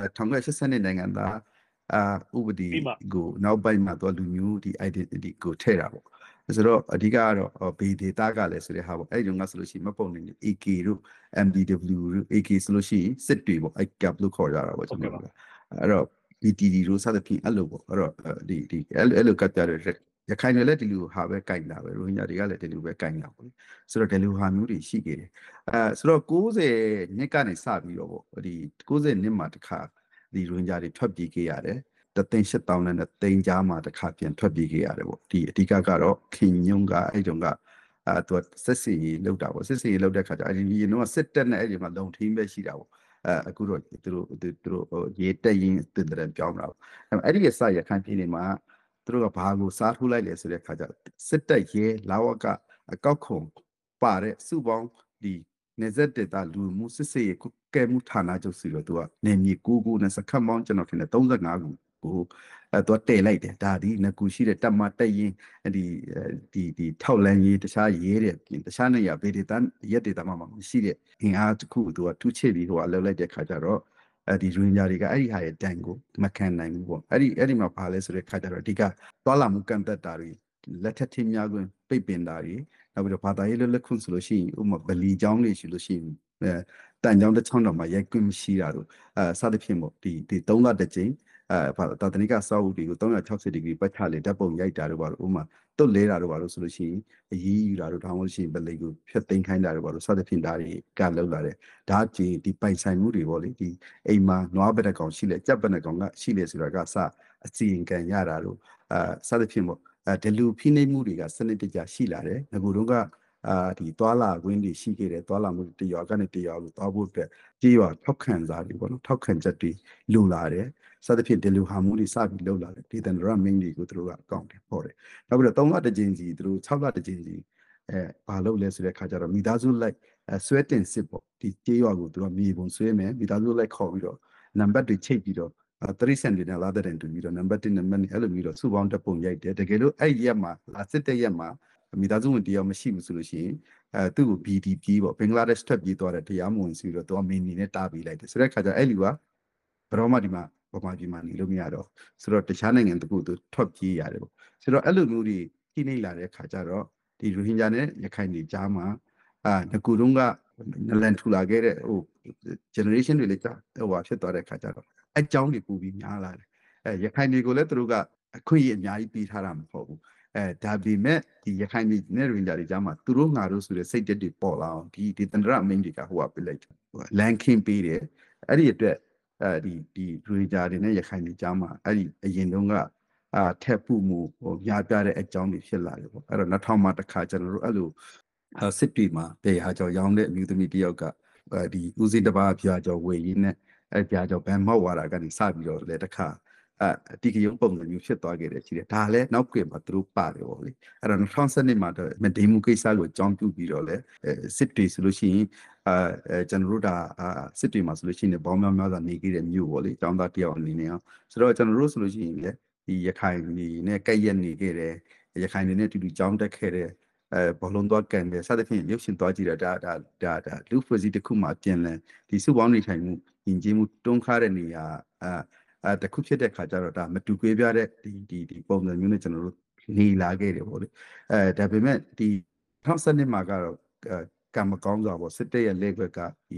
1982နိုင်ငံသားဥပဒေပြီးမှကိုနောက်ပိုင်းမှာတော့လူမျိုးဒီ identity ကိုထည့်တာပေါ့ဆိုတော့အဓိကကတော့ဘေဒေတာကလည်းဆိုတဲ့ဟာပေါ့အဲ့ဒီတော့ကဆိုလို့ရှိရင်မှတ်ပုံတွေ AK တို့ MDW တို့ AK ဆိုလို့ရှိရင်စစ်တွေပေါ့ ICAP လို့ခေါ်ကြတာပေါ့ဟုတ်ကျွန်ကဲ့တော်ပါတို့ကအဲ့တော့ BTD တို့စသဖြင့်အဲ့လိုပေါ့အဲ့တော့ဒီအဲ့လိုကတ်ကြတဲ့ရခိုင်တွေလည်းဒီလိုဟာပဲကင်တာပဲရိုဟင်ဂျာတွေကလည်းဒီလိုပဲကင်တာပေါ့လေဆိုတော့ဒီလိုဟာမျိုးတွေရှိခဲ့တယ်ဆိုတော့90နှစ်ကနေစပြီးတော့ပေါ့ဒီ90နှစ်မှာတစ်ခါဒီရိုဟင်ဂျာတွေထွက်ပြေးခဲ့ရတယ်1,800,000နဲ့3,000ကြားမှာတစ်ခါပြန်ထွက်ပြေးခဲ့ရတယ်ပေါ့ဒီအဓိကကတော့ခင်ညုံကအဲ့တုန်းကသူကစစ်စီရေးလောက်တာပေါ့စစ်စီရေးလောက်တဲ့ခါကျအဲ့ဒီရင်တော့စစ်တပ်နဲ့အဲ့ဒီမှာလုံထင်းပဲရှိတာပေါ့အခုတော့သူတို့ရေတက်ရင်တင်တယ်ပြောင်းတာပေါ့အဲ့ဒီအစရခိုင်ပြည်နယ်မှာသူတို့ကဘာကိုစားထိုးလိုက်လဲဆိုတဲ့ခါကျစစ်တပ်ရဲလာဝကအကောက်ခုံပါတဲ့စုပေါင်းဒီနေဆက်ဒေတာလူမှုစစ်စေးကဲမှုဌာနချုပ်စီတော့သူကနေမြေကူနဲ့စခတ်မောင်းကျွန်တော်ထင်တယ်35ခုကိုသူတည်လိုက်တယ်ဒါဒီငကူရှိတဲ့တပ်မတက်ရင်ဒီထောက်လန်းရေးတခြားရေးတဲ့တခြားနေရာဗေဒေတန်ရက်ဒေတာမှာမရှိတဲ့အင်အားတစ်ခုသူကတူးချစ်ပြီးဟိုအလုပ်လိုက်တဲ့ခါကျတော့ဒီရင်းညာတွေကအဲ့ဒီဟာရဲ့တန်ကိုမခံနိုင်ဘူးပေါ့အဲ့ဒီမှာပါလဲဆိုတဲ့ခါကျတော့အဓိကသွားလာမှုကန့်သက်တာတွေလက်ထက်ထင်းများကွင်းပိတ်ပင်တာတွေနောက်ပြီးတော့ဘာသာရေးလက်ခွန်းဆိုလို့ရှိရင်ဥပမာဗလီကျောင်းတွေရှိလို့ရှိရင်တန်ကျောင်းတစ်ချောင်းတော်မှာရိုက်ကွင်းမရှိတာတို့စသဖြင့်ပေါ့ဒီ3လတစ်ကြိမ်တာတနိကစောက်ဦးတွေကို360ဒီဂရီပတ်ချလေဓာတ်ပုံရိုက်တာတို့ပါလို့ဥပမာတုတ်လဲတာတို့ပါလို့ဆိုလို့ရှိရင်အရေးယူတာတို့ဒါမှမဟုတ်ရှိရင်ဗလိကိုဖြတ်သိမ်းခိုင်းတာတို့ပါလို့စသဖြင့်ဒါတွေကလောက်လာတယ်ဒါကြည်ဒီပိုင်ဆိုင်မှုတွေပေါ့လေဒီအိမ်မှာနွားဘက်တစ်ကောင်ရှိလေကြက်ဘက်တစ်ကောင်ကရှိလေဆိုတာကစအစီရင်ခံရတာတို့စသဖြင့်ပေါ့ဒီလူဖိနှိပ်မှုတွေကစနစ်တကျရှိလာတယ်ငကိုတုန်းကဒီသွာလာကွင်းတွေရှိခဲ့တယ်သွာလာမှုတရွာကနေတရွာကိုသွားဖို့အတွက်ကြေးရွာထောက်ခံစာတွေပေါ့နော်ထောက်ခံချက်တွေလိုလာတယ်စသဖြင့်ဒီလူဟာမှုတွေစပြီးလောက်လာတယ်ဒေသန္တရမင်းတွေကိုသူတို့ကအကောင့်တွေပေါ်တယ်နောက်ပြီးတော့3လတစ်ကြိမ်စီသူတို့6လတစ်ကြိမ်စီဘာလုပ်လဲဆိုတဲ့ခါကျတော့မိသားစုလိုက်ဆွဲတင်စစ်ပေါ့ဒီကြေးရွာကိုသူတို့မြေပုံဆွဲမယ်မိသားစုလိုက်ခေါ်ပြီးတော့နံပါတ်တွေချိတ်ပြီးတော့30 cent နဲ့လာတဲ့တူပြီးတော့နံပါတ်1နံပါတ်2အဲ့လိုပြီးတော့စုပေါင်းတက်ပုံရိုက်တယ်တကယ်လို့အဲ့ရက်မှာလာစစ်တဲ့ရက်မှာမိသားစုဝင်တယောက်မရှိဘူးဆိုလို့ရှိရင်သူ့ကို BDP ပေါ့ဘင်္ဂလားဒေ့ရှ်ထွက်ပြေးသွားတဲ့တရားမဝင်ဆိုပြီးတော့သူကမင်းနေနဲ့တားပေးလိုက်တယ်ဆိုတဲ့ခါကျအဲ့လူကဘယ်တော့မှဒီမှာဗမာပြည်မှာနေလို့မရတော့ဆိုတော့တခြားနိုင်ငံတခုသူထွက်ပြေးရတယ်ပေါ့ဆိုတော့အဲ့လိုမျိုးတွေထိနေလာတဲ့ခါကျတော့ဒီရိုဟင်ဂျာနဲ့ရခိုင်တွေကြားမှာငကူတုံးကနလန်ထူလာခဲ့တဲ့generation တွေလည်းကြာဟိုဟာဖြစ်သွားတဲ့ခါကျတော့အကြောင်းတွေပူပြီးများလာတယ်ရခိုင်တွေကိုလည်းသူတို့ကအခွင့်အရေးအများကြီးပေးထားတာမဟုတ်ဘူးဒါပေမဲ့ဒီရခိုင်ပြည်နဲ့ရိုဟင်ဂျာတွေကြားမှာသူတို့ငါတို့ဆိုတဲ့စိတ်တက်တွေပေါ်လာအောင်ဒီတန္တရအမိန်တွေကဟိုကပြလိုက်လန်ခင်းပေးတယ်အဲ့ဒီအတွက်ဒီရိုဟင်ဂျာတွေနဲ့ရခိုင်တွေကြားမှာအဲ့ဒီအရင်တုန်းကထက်ပုမှုဟိုများပြတဲ့အကြောင်းတွေဖြစ်လာတယ်ပေါ့အဲ့တော့2000မှာတစ်ခါကျွန်တော်တို့အဲ့လိုစစ်တီမှာပေဟာကျော်ရောင်းတဲ့အမျိုးသမီးတယောက်ကဒီဦးစင်းတစ်ပါးပြာကျော်ဝေရင်းနဲ့အဲ့ပြာကျော်ဘန်မောက်ဝါတာကနေစပြီးတော့လေတစ်ခါအတိကယုံပုံစံမျိုးဖြစ်သွားခဲ့တယ်ရှိတယ်ဒါလည်းနောက်ကမှာသူတို့ပါတယ်ပေါ့လေအဲ့တော့2017မှာတော့မဒေမှုကိစ္စကိုအကြောင်းပြုပြီးတော့လေစစ်တီဆိုလို့ရှိရင်ကျွန်တော်တို့ဒါစစ်တီမှာဆိုလို့ရှိရင်ဘောင်းများစွာနေခဲ့တဲ့မြို့ပေါ့လေចောင်းသားတယောက်အနေနဲ့အောင်ဆိုတော့ကျွန်တော်တို့ဆိုလို့ရှိရင်လေဒီရခိုင်ပြည်နဲ့ကဲ့ရက်နေခဲ့တယ်ရခိုင်တွေနဲ့တူတူចောင်းတက်ခဲ့တယ်ဘောလုံးသွားကန်တယ်စသဖြင့်ရုပ်ရှင်သွားကြည့်တာဒါလူဖွဲ့စည်းတစ်ခုမှပြင်လဲဒီစုပေါင်းနေထိုင်မှုယဉ်ကျေးမှုတွန်းခါတဲ့နေရာတခုဖြစ်တဲ့ခါကျတော့ဒါမတူကွေးပြတဲ့ဒီပုံစံမျိုးနဲ့ကျွန်တော်တို့နေလာခဲ့တယ်ပေါ့လေဒါပေမဲ့ဒီ2012မှာကတော့ကံမကောင်းစွာပေါ့စစ်တပ်ရဲ့လက်ခွက်ကဒီ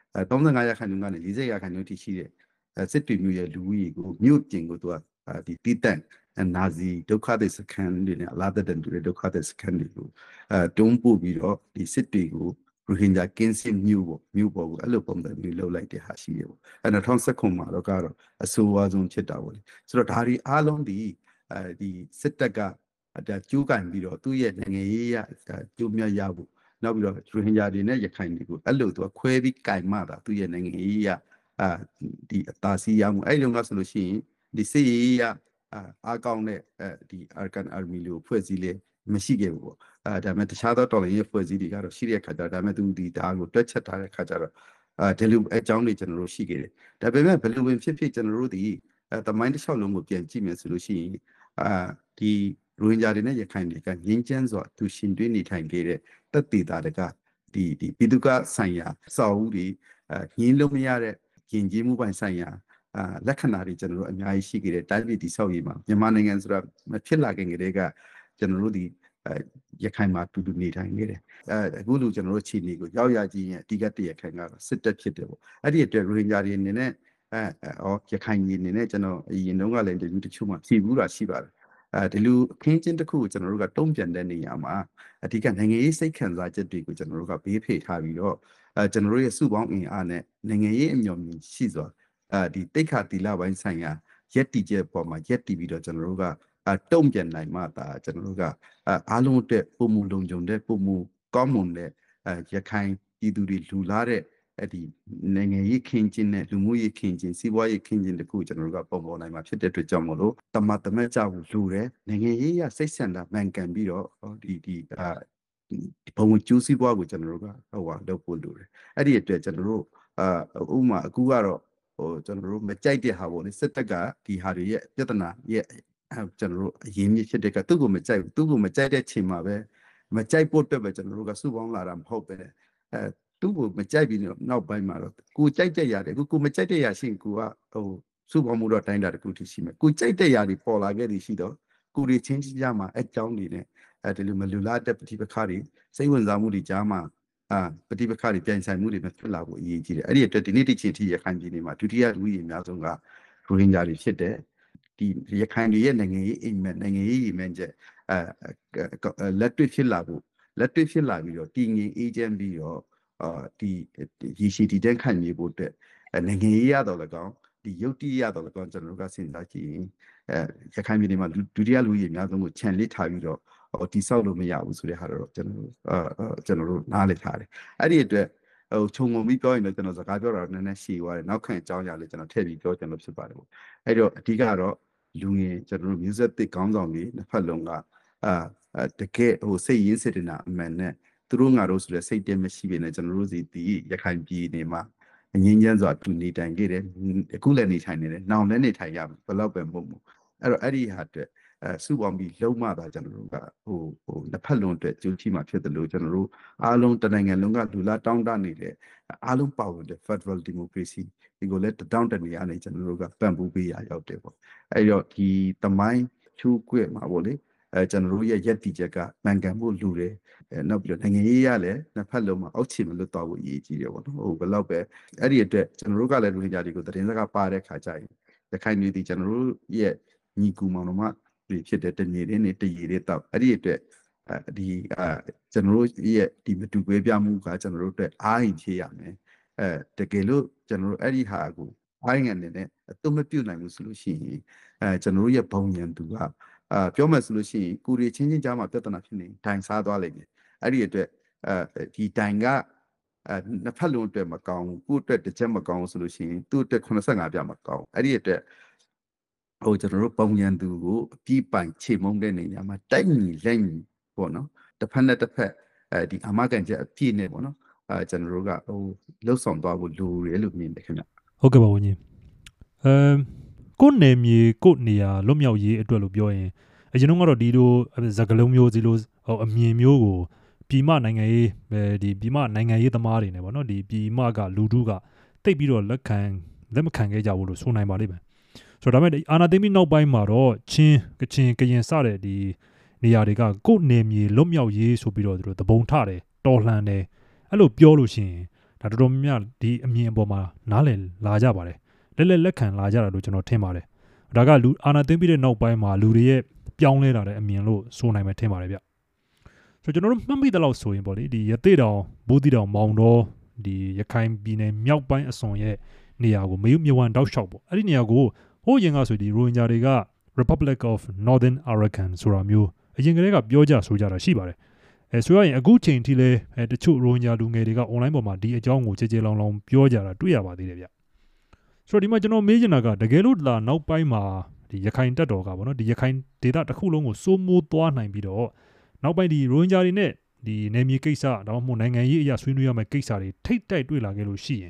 35ရာခိုင်နှုန်းကနေ40ရာခိုင်နှုန်းထိရှိတဲ့စစ်တီမျိုးရဲ့လူဦးရေကိုမြို့ပြင်ကိုသူကဒီတီးတန့်နာဇီဒုက္ခသည်စခန်းတွေနဲ့အလားတူတဲ့ဒုက္ခသည်စခန်းတွေကိုတုံးပို့ပြီးတော့ဒီစစ်တွေကိုရိုဟင်ဂျာကင်းစင်မြို့ပေါ်ကိုအဲ့လိုပုံစံမျိုးလှုပ်လိုက်တဲ့ဟာရှိတယ်ပေါ့2019မှာတော့ကတော့အဆိုးအဝါဆုံးဖြစ်တာပေါ့လေဆိုတော့ဒါတွေအားလုံးဒီစစ်တပ်ကကျူးကန်ပြီးတော့သူ့ရဲ့နိုင်ငံရေးရကျိုးမြတ်ရဖို့နောက်ပြီးတော့ရိုဟင်ဂျာတွေနဲ့ရခိုင်တွေကိုအဲ့လိုသူကခွဲပြီးကင်မှတာသူ့ရဲ့နိုင်ငံရေးရဒီအသာစီးရမှုအဲ့လိုကဆိုလို့ရှိရင်ဒီစစ်ရေးရအားကောင်းတဲ့ဒီအာကန်အာမီလိုဖွဲ့စည်းလေမရှိခဲ့ဘူးပေါ့ဒါပေမဲ့တခြားသောတော်လှန်ရေးဖွဲ့စည်းတွေကတော့ရှိတဲ့ခါကျတော့ဒါပေမဲ့သူဒီဒါကိုတွက်ချက်ထားတဲ့ခါကျတော့ဒီလိုအကြောင်းတွေကျွန်တော်တို့ရှိခဲ့တယ်ဒါပေမဲ့ဘယ်လိုဝင်ဖြစ်ကျွန်တော်တို့ဒီသမိုင်းတစ်လျှောက်လုံးကိုပြန်ကြည့်မယ်ဆိုလို့ရှိရင်ဒီရိုဟင်ဂျာတွေနဲ့ရခိုင်တွေကငင်းချမ်းစွာသူရှင်တွင်းနေထိုင်ခဲ့တဲ့တပ်တေတာတွေကဒီပြည်သူကဆိုင်ရာစာအုပ်တွေငင်းလို့မရတဲ့ယဉ်ကျေးမှုပိုင်းဆိုင်ရာလက္ခဏာတွေကျွန်တော်တို့အများကြီးရှိခဲ့တယ်တိုင်းပြည်တည်ဆောက်ရေးမှာမြန်မာနိုင်ငံဆိုတာမဖြစ်လာခင်ကတည်းကကျွန်တော်တို့ဒီရခိုင်မှာတူတူနေထိုင်နေတယ်အခုလိုကျွန်တော်တို့ခြေနေကိုရောက်ရခြင်းရဲ့အဓိကတရခိုင်ကတော့စစ်တပ်ဖြစ်တယ်ပေါ့အဲ့ဒီအတွက်ရိုဟင်ဂျာတွေအနေနဲ့ရခိုင်ကြီးအနေနဲ့ကျွန်တော်အရင်တုန်းကလည်းဒီတချို့မှဖြေဘူးတာရှိပါတယ်ဒီလိုအခင်းချင်းတစ်ခုကိုကျွန်တော်တို့ကတုံ့ပြန်တဲ့နေရာမှာအဓိကနိုင်ငံရေးစိတ်ခံစားချက်တွေကိုကျွန်တော်တို့ကဘေးဖေထားပြီးတော့ကျွန်တော်တို့ရဲ့စုပေါင်းအင်အားနဲ့နိုင်ငံရေးအမျှော်မြင်ရှိစွာဒီတိတ်ခါတီလာပိုင်းဆိုင်ရာရက်တီချက်ပေါ်မှာရက်တီပြီးတော့ကျွန်တော်တို့ကတုံ့ပြန်နိုင်မှသာကျွန်တော်တို့ကအားလုံးအတွက်ပုံမူလုံခြုံတဲ့ပုံမူကောင်းမွန်တဲ့ရခိုင်ပြည်သူတွေလူလာတဲ့အဲ့ဒီနိုင်ငံရေးခင်းချင်းနဲ့လူမှုရေးခင်းချင်းစီးပွားရေးခင်းချင်းတခုကျွန်တော်တို့ကပုံပေါ်နိုင်မှာဖြစ်တဲ့အတွက်ကြောင့်မို့လို့တမတ်တမတ်ကြဖို့လိုတယ်နိုင်ငံရေးရစိတ်ဆန္ဒမှန်ကန်ပြီးတော့ဒီဘုံကျိုးစီးပွားကိုကျွန်တော်တို့ကလုပ်ဖို့လိုတယ်အဲ့ဒီအတွက်ကျွန်တော်တို့ဥပမာအခုကတော့ကျွန်တော်တို့မကြိုက်တဲ့ဟာပေါ့လေစစ်တပ်ကဒီဟာတွေရဲ့ပြဿနာရဲ့ကျွန်တော်တို့အရင်မြစ်ဖြစ်တဲ့ကသူ့ကိုမကြိုက်ဘူးသူ့ကိုမကြိုက်တဲ့ချိန်မှာပဲမကြိုက်ဖို့အတွက်ပဲကျွန်တော်တို့ကစုပေါင်းလာတာမဟုတ်ပဲသူ့ကိုမကြိုက်ပြီးတော့နောက်ပိုင်းမှာတော့ကိုကြိုက်တဲ့ຢာတယ်ကိုမကြိုက်တဲ့ຢာရှိရင်ကိုကစုပေါင်းမှုတော့တိုင်းတာတစ်ခုထိရှိမယ်ကိုကြိုက်တဲ့ຢာတွေပေါ်လာခဲ့သည်ရှိတော့ကိုတွေချင်းချင်းကြမှာအကြောင်းနေနဲ့ဒီလိုမလူလားတဲ့ပဋိပက္ခတွေစိတ်ဝင်စားမှုတွေကြားမှာပဋိပက္ခတွေပြန်ဆိုင်မှုတွေမဖြစ်လာဘူးအရေးကြီးတယ်အဲ့ဒီအတွက်ဒီနေ့တစ်ချိန်ထိရခိုင်ပြည်နယ်မှာဒုတိယလူကြီးအများဆုံးကရိုဟင်ဂျာတွေဖြစ်တယ်ဒီရခိုင်တွေရဲ့နိုင်ငံရေးအိမ်မက်နိုင်ငံရေးရည်မှန်းချက်လက်တွေ့ဖြစ်လာဖို့လက်တွေ့ဖြစ်လာပြီးတော့တည်ငြိမ်အေးချမ်းပြီးတော့ဒီရရှိတည်တဲ့ခံနေဖို့အတွက်နိုင်ငံရေးရတော့လည်းကောင်းဒီယုတ်တိရတော့လည်းကောင်းကျွန်တော်တို့ကစဉ်းစားကြည့်ရင်ရခိုင်ပြည်နယ်မှာဒုတိယလူကြီးအများဆုံးကိုခြံလစ်ထားပြီးတော့တိဆောက်လို့မရဘူးဆိုတဲ့ဟာတော့ကျွန်တော်တို့နားလည်ထားတယ်အဲ့ဒီအတွက်ခြုံငုံပြီးပြောရင်လည်းကျွန်တော်စကားပြောတာနည်းနည်းရှည်သွားတယ်နောက်ခံအကြောင်းအရာလေးကျွန်တော်ထည့်ပြီးပြောကျွန်တော်ဖြစ်ပါတယ်ပေါ့အဲ့တော့အဓိကတော့လူငယ်ကျွန်တော်တို့မျိုးဆက်သစ်ခေါင်းဆောင်တွေနှစ်ဖက်လုံးကတကယ်စိတ်ရင်းစေတနာအမှန်နဲ့သူတို့ငါတို့ဆိုတဲ့စိတ်တည်းမရှိပေနဲ့ကျွန်တော်တို့စီဒီရခိုင်ပြည်နယ်မှာအငင်းချမ်းစွာတူနေထိုင်ခဲ့တယ်အခုလည်းနေထိုင်နေတယ်နောင်လည်းနေထိုင်ရမယ်ဘယ်တော့ပဲမဟုတ်ဘူးအဲ့တော့အဲ့ဒီဟာအတွက်စုပေါင်းပြီးလုံးမတာကျွန်တော်တို့ကနှစ်ဖက်လုံးအတွက်ကြိုးချီမှာဖြစ်တယ်လို့ကျွန်တော်တို့အားလုံးတနိုင်ငံလုံးကလူလာတောင်းတနေတဲ့အားလုံးပါဝင်တဲ့ Federal Democracy ဒီကိုလည်းတောင်းတနေရနေကျွန်တော်တို့ကပံ့ပိုးပေးရရောက်တယ်ပေါ့အဲ့တော့ဒီတမိုင်းချူးကွက်မှာပေါ့လေကျွန်တော်တို့ရဲ့ရက်တီချက်ကမှန်ကန်မှုလူတယ်နောက်ပြီးတော့နိုင်ငံရေးရလည်းနှစ်ဖက်လုံးမှာအောက်ခြေမလွတ်တော့ဘူးအရေးကြီးတယ်ပေါ့နော်ဘယ်တော့ပဲအဲ့ဒီအတွက်ကျွန်တော်တို့ကလည်းလူညာတွေကိုသတင်းစကားပါတဲ့ခါကျရင်ရခိုင်ပြည်ကျွန်တော်တို့ရဲ့ညီကူမောင်တို့မှဖြစ်တဲ့တညီရင်းနဲ့တရည်တဲ့တောက်အဲ့ဒီအတွက်ဒီကျွန်တော်တို့ရဲ့ဒီမတူကွဲပြားမှုကကျွန်တော်တို့အတွက်အားရင်ဖြည့်ရမယ်တကယ်လို့ကျွန်တော်တို့အဲ့ဒီဟာကိုအားရင်အနေနဲ့အတုမပြုတ်နိုင်ဘူးဆိုလို့ရှိရင်ကျွန်တော်တို့ရဲ့ဘုံရန်သူကပြောမယ်ဆိုလို့ရှိရင်ကိုရီချင်းချင်းကြားမှာပြဿနာဖြစ်နေဒိုင်စားသွားလိမ့်မယ်အဲ့ဒီအတွက်ဒီဒိုင်ကနှစ်ဖက်လုံးအတွက်မကောင်းဘူးကိုယ့်အတွက်တစ်ချက်မကောင်းဆိုလို့ရှိရင်သူ့အတွက်85ပြမကောင်းအဲ့ဒီအတွက်ကျွန်တော်တို့ပုံရန်သူကိုအပြည့်ပိုင်ခြေမုံတဲ့နေရာမှာတိုက်ညီလက်ညီပေါ့နော်တစ်ဖက်နဲ့တစ်ဖက်ဒီအမကန်ချက်အပြည့်နဲ့ပေါ့နော်ကျွန်တော်တို့ကလှုပ်ဆောင်သွားဖို့လိုတယ်လို့မြင်တယ်ခင်ဗျဟုတ်ကဲ့ပါဝင်းကြီးကိုယ်နယ်မြေကိုနေရာလွတ်မြောက်ရေးအတွက်လို့ပြောရင်အရင်ကတော့ဒီလိုဇကလုံးမျိုးစီလိုအမြင်မျိုးကိုပြည်မနိုင်ငံရေးဒီပြည်မနိုင်ငံရေးသမားတွေနဲ့ပေါ့နော်ဒီပြည်မကလူထုကတိတ်ပြီးတော့လက်မခံခဲ့ကြဘူးလို့ဆိုနိုင်ပါလိမ့်မယ်ဆိုတော့ဒါပေမဲ့အာနာသိမ့်ပြီးနောက်ပိုင်းမှာတော့ချင်းကချင်ကရင်စတဲ့ဒီနေရာတွေကကိုယ်နယ်မြေလွတ်မြောက်ရေးဆိုပြီးတော့သူတို့သဘုံထတယ်တော်လှန်တယ်အဲ့လိုပြောလို့ရှိရင်ဒါတော်တော်များများဒီအမြင်အပေါ်မှာနားလည်လာကြပါတယ်လက်ခံလာကြတာလို့ကျွန်တော်ထင်ပါတယ်ဒါကလူအာနာသိမ့်ပြီးတဲ့နောက်ပိုင်းမှာလူတွေရဲ့ပြောင်းလဲလာတဲ့အမြင်လို့ဆိုနိုင်မယ်ထင်ပါတယ်ဗျဆိုတော့ကျွန်တော်တို့မှတ်မိသလောက်ဆိုရင်ပေါ့လေဒီရသေးတောင်ဘူးတီတောင်မောင်တော်ဒီရခိုင်ပြည်နယ်မြောက်ပိုင်းအစွန်ရဲ့နေရာကိုမယုံမြဝံတောက်လျှောက်ပေါ့အဲ့ဒီနေရာကိုဟိုးရင်ကဆိုဒီရိုဟင်ဂျာတွေက Republic of Northern Arakan ဆိုတာမျိုးအရင်ကတည်းကပြောကြဆိုကြတာရှိပါတယ်ဆိုရရင်အခုချိန်ထိလဲတချို့ရိုဟင်ဂျာလူငယ်တွေက online ပေါ်မှာဒီအကြောင်းကိုကြေလောင်ပြောကြတာတွေ့ရပါသေးတယ်ဗျဆိုတော့ဒီမှာကျွန်တော်မေးချင်တာကတကယ်လို့လာနောက်ပိုင်းမှာဒီရခိုင်တပ်တော်ကပေါ့နော်ဒီရခိုင်ဒေသတစ်ခုလုံးကိုစိုးမိုးသွားနိုင်ပြီးတော့နောက်ပိုင်းဒီရိုဟင်ဂျာတွေနဲ့ဒီနယ်မြေကိစ္စဒါမှမဟုတ်နိုင်ငံရေးအရာဆွေးနွေးရမယ့်ကိစ္စတွေထိတ်တိုက်တွေ့လာခဲ့လို့ရှိရင်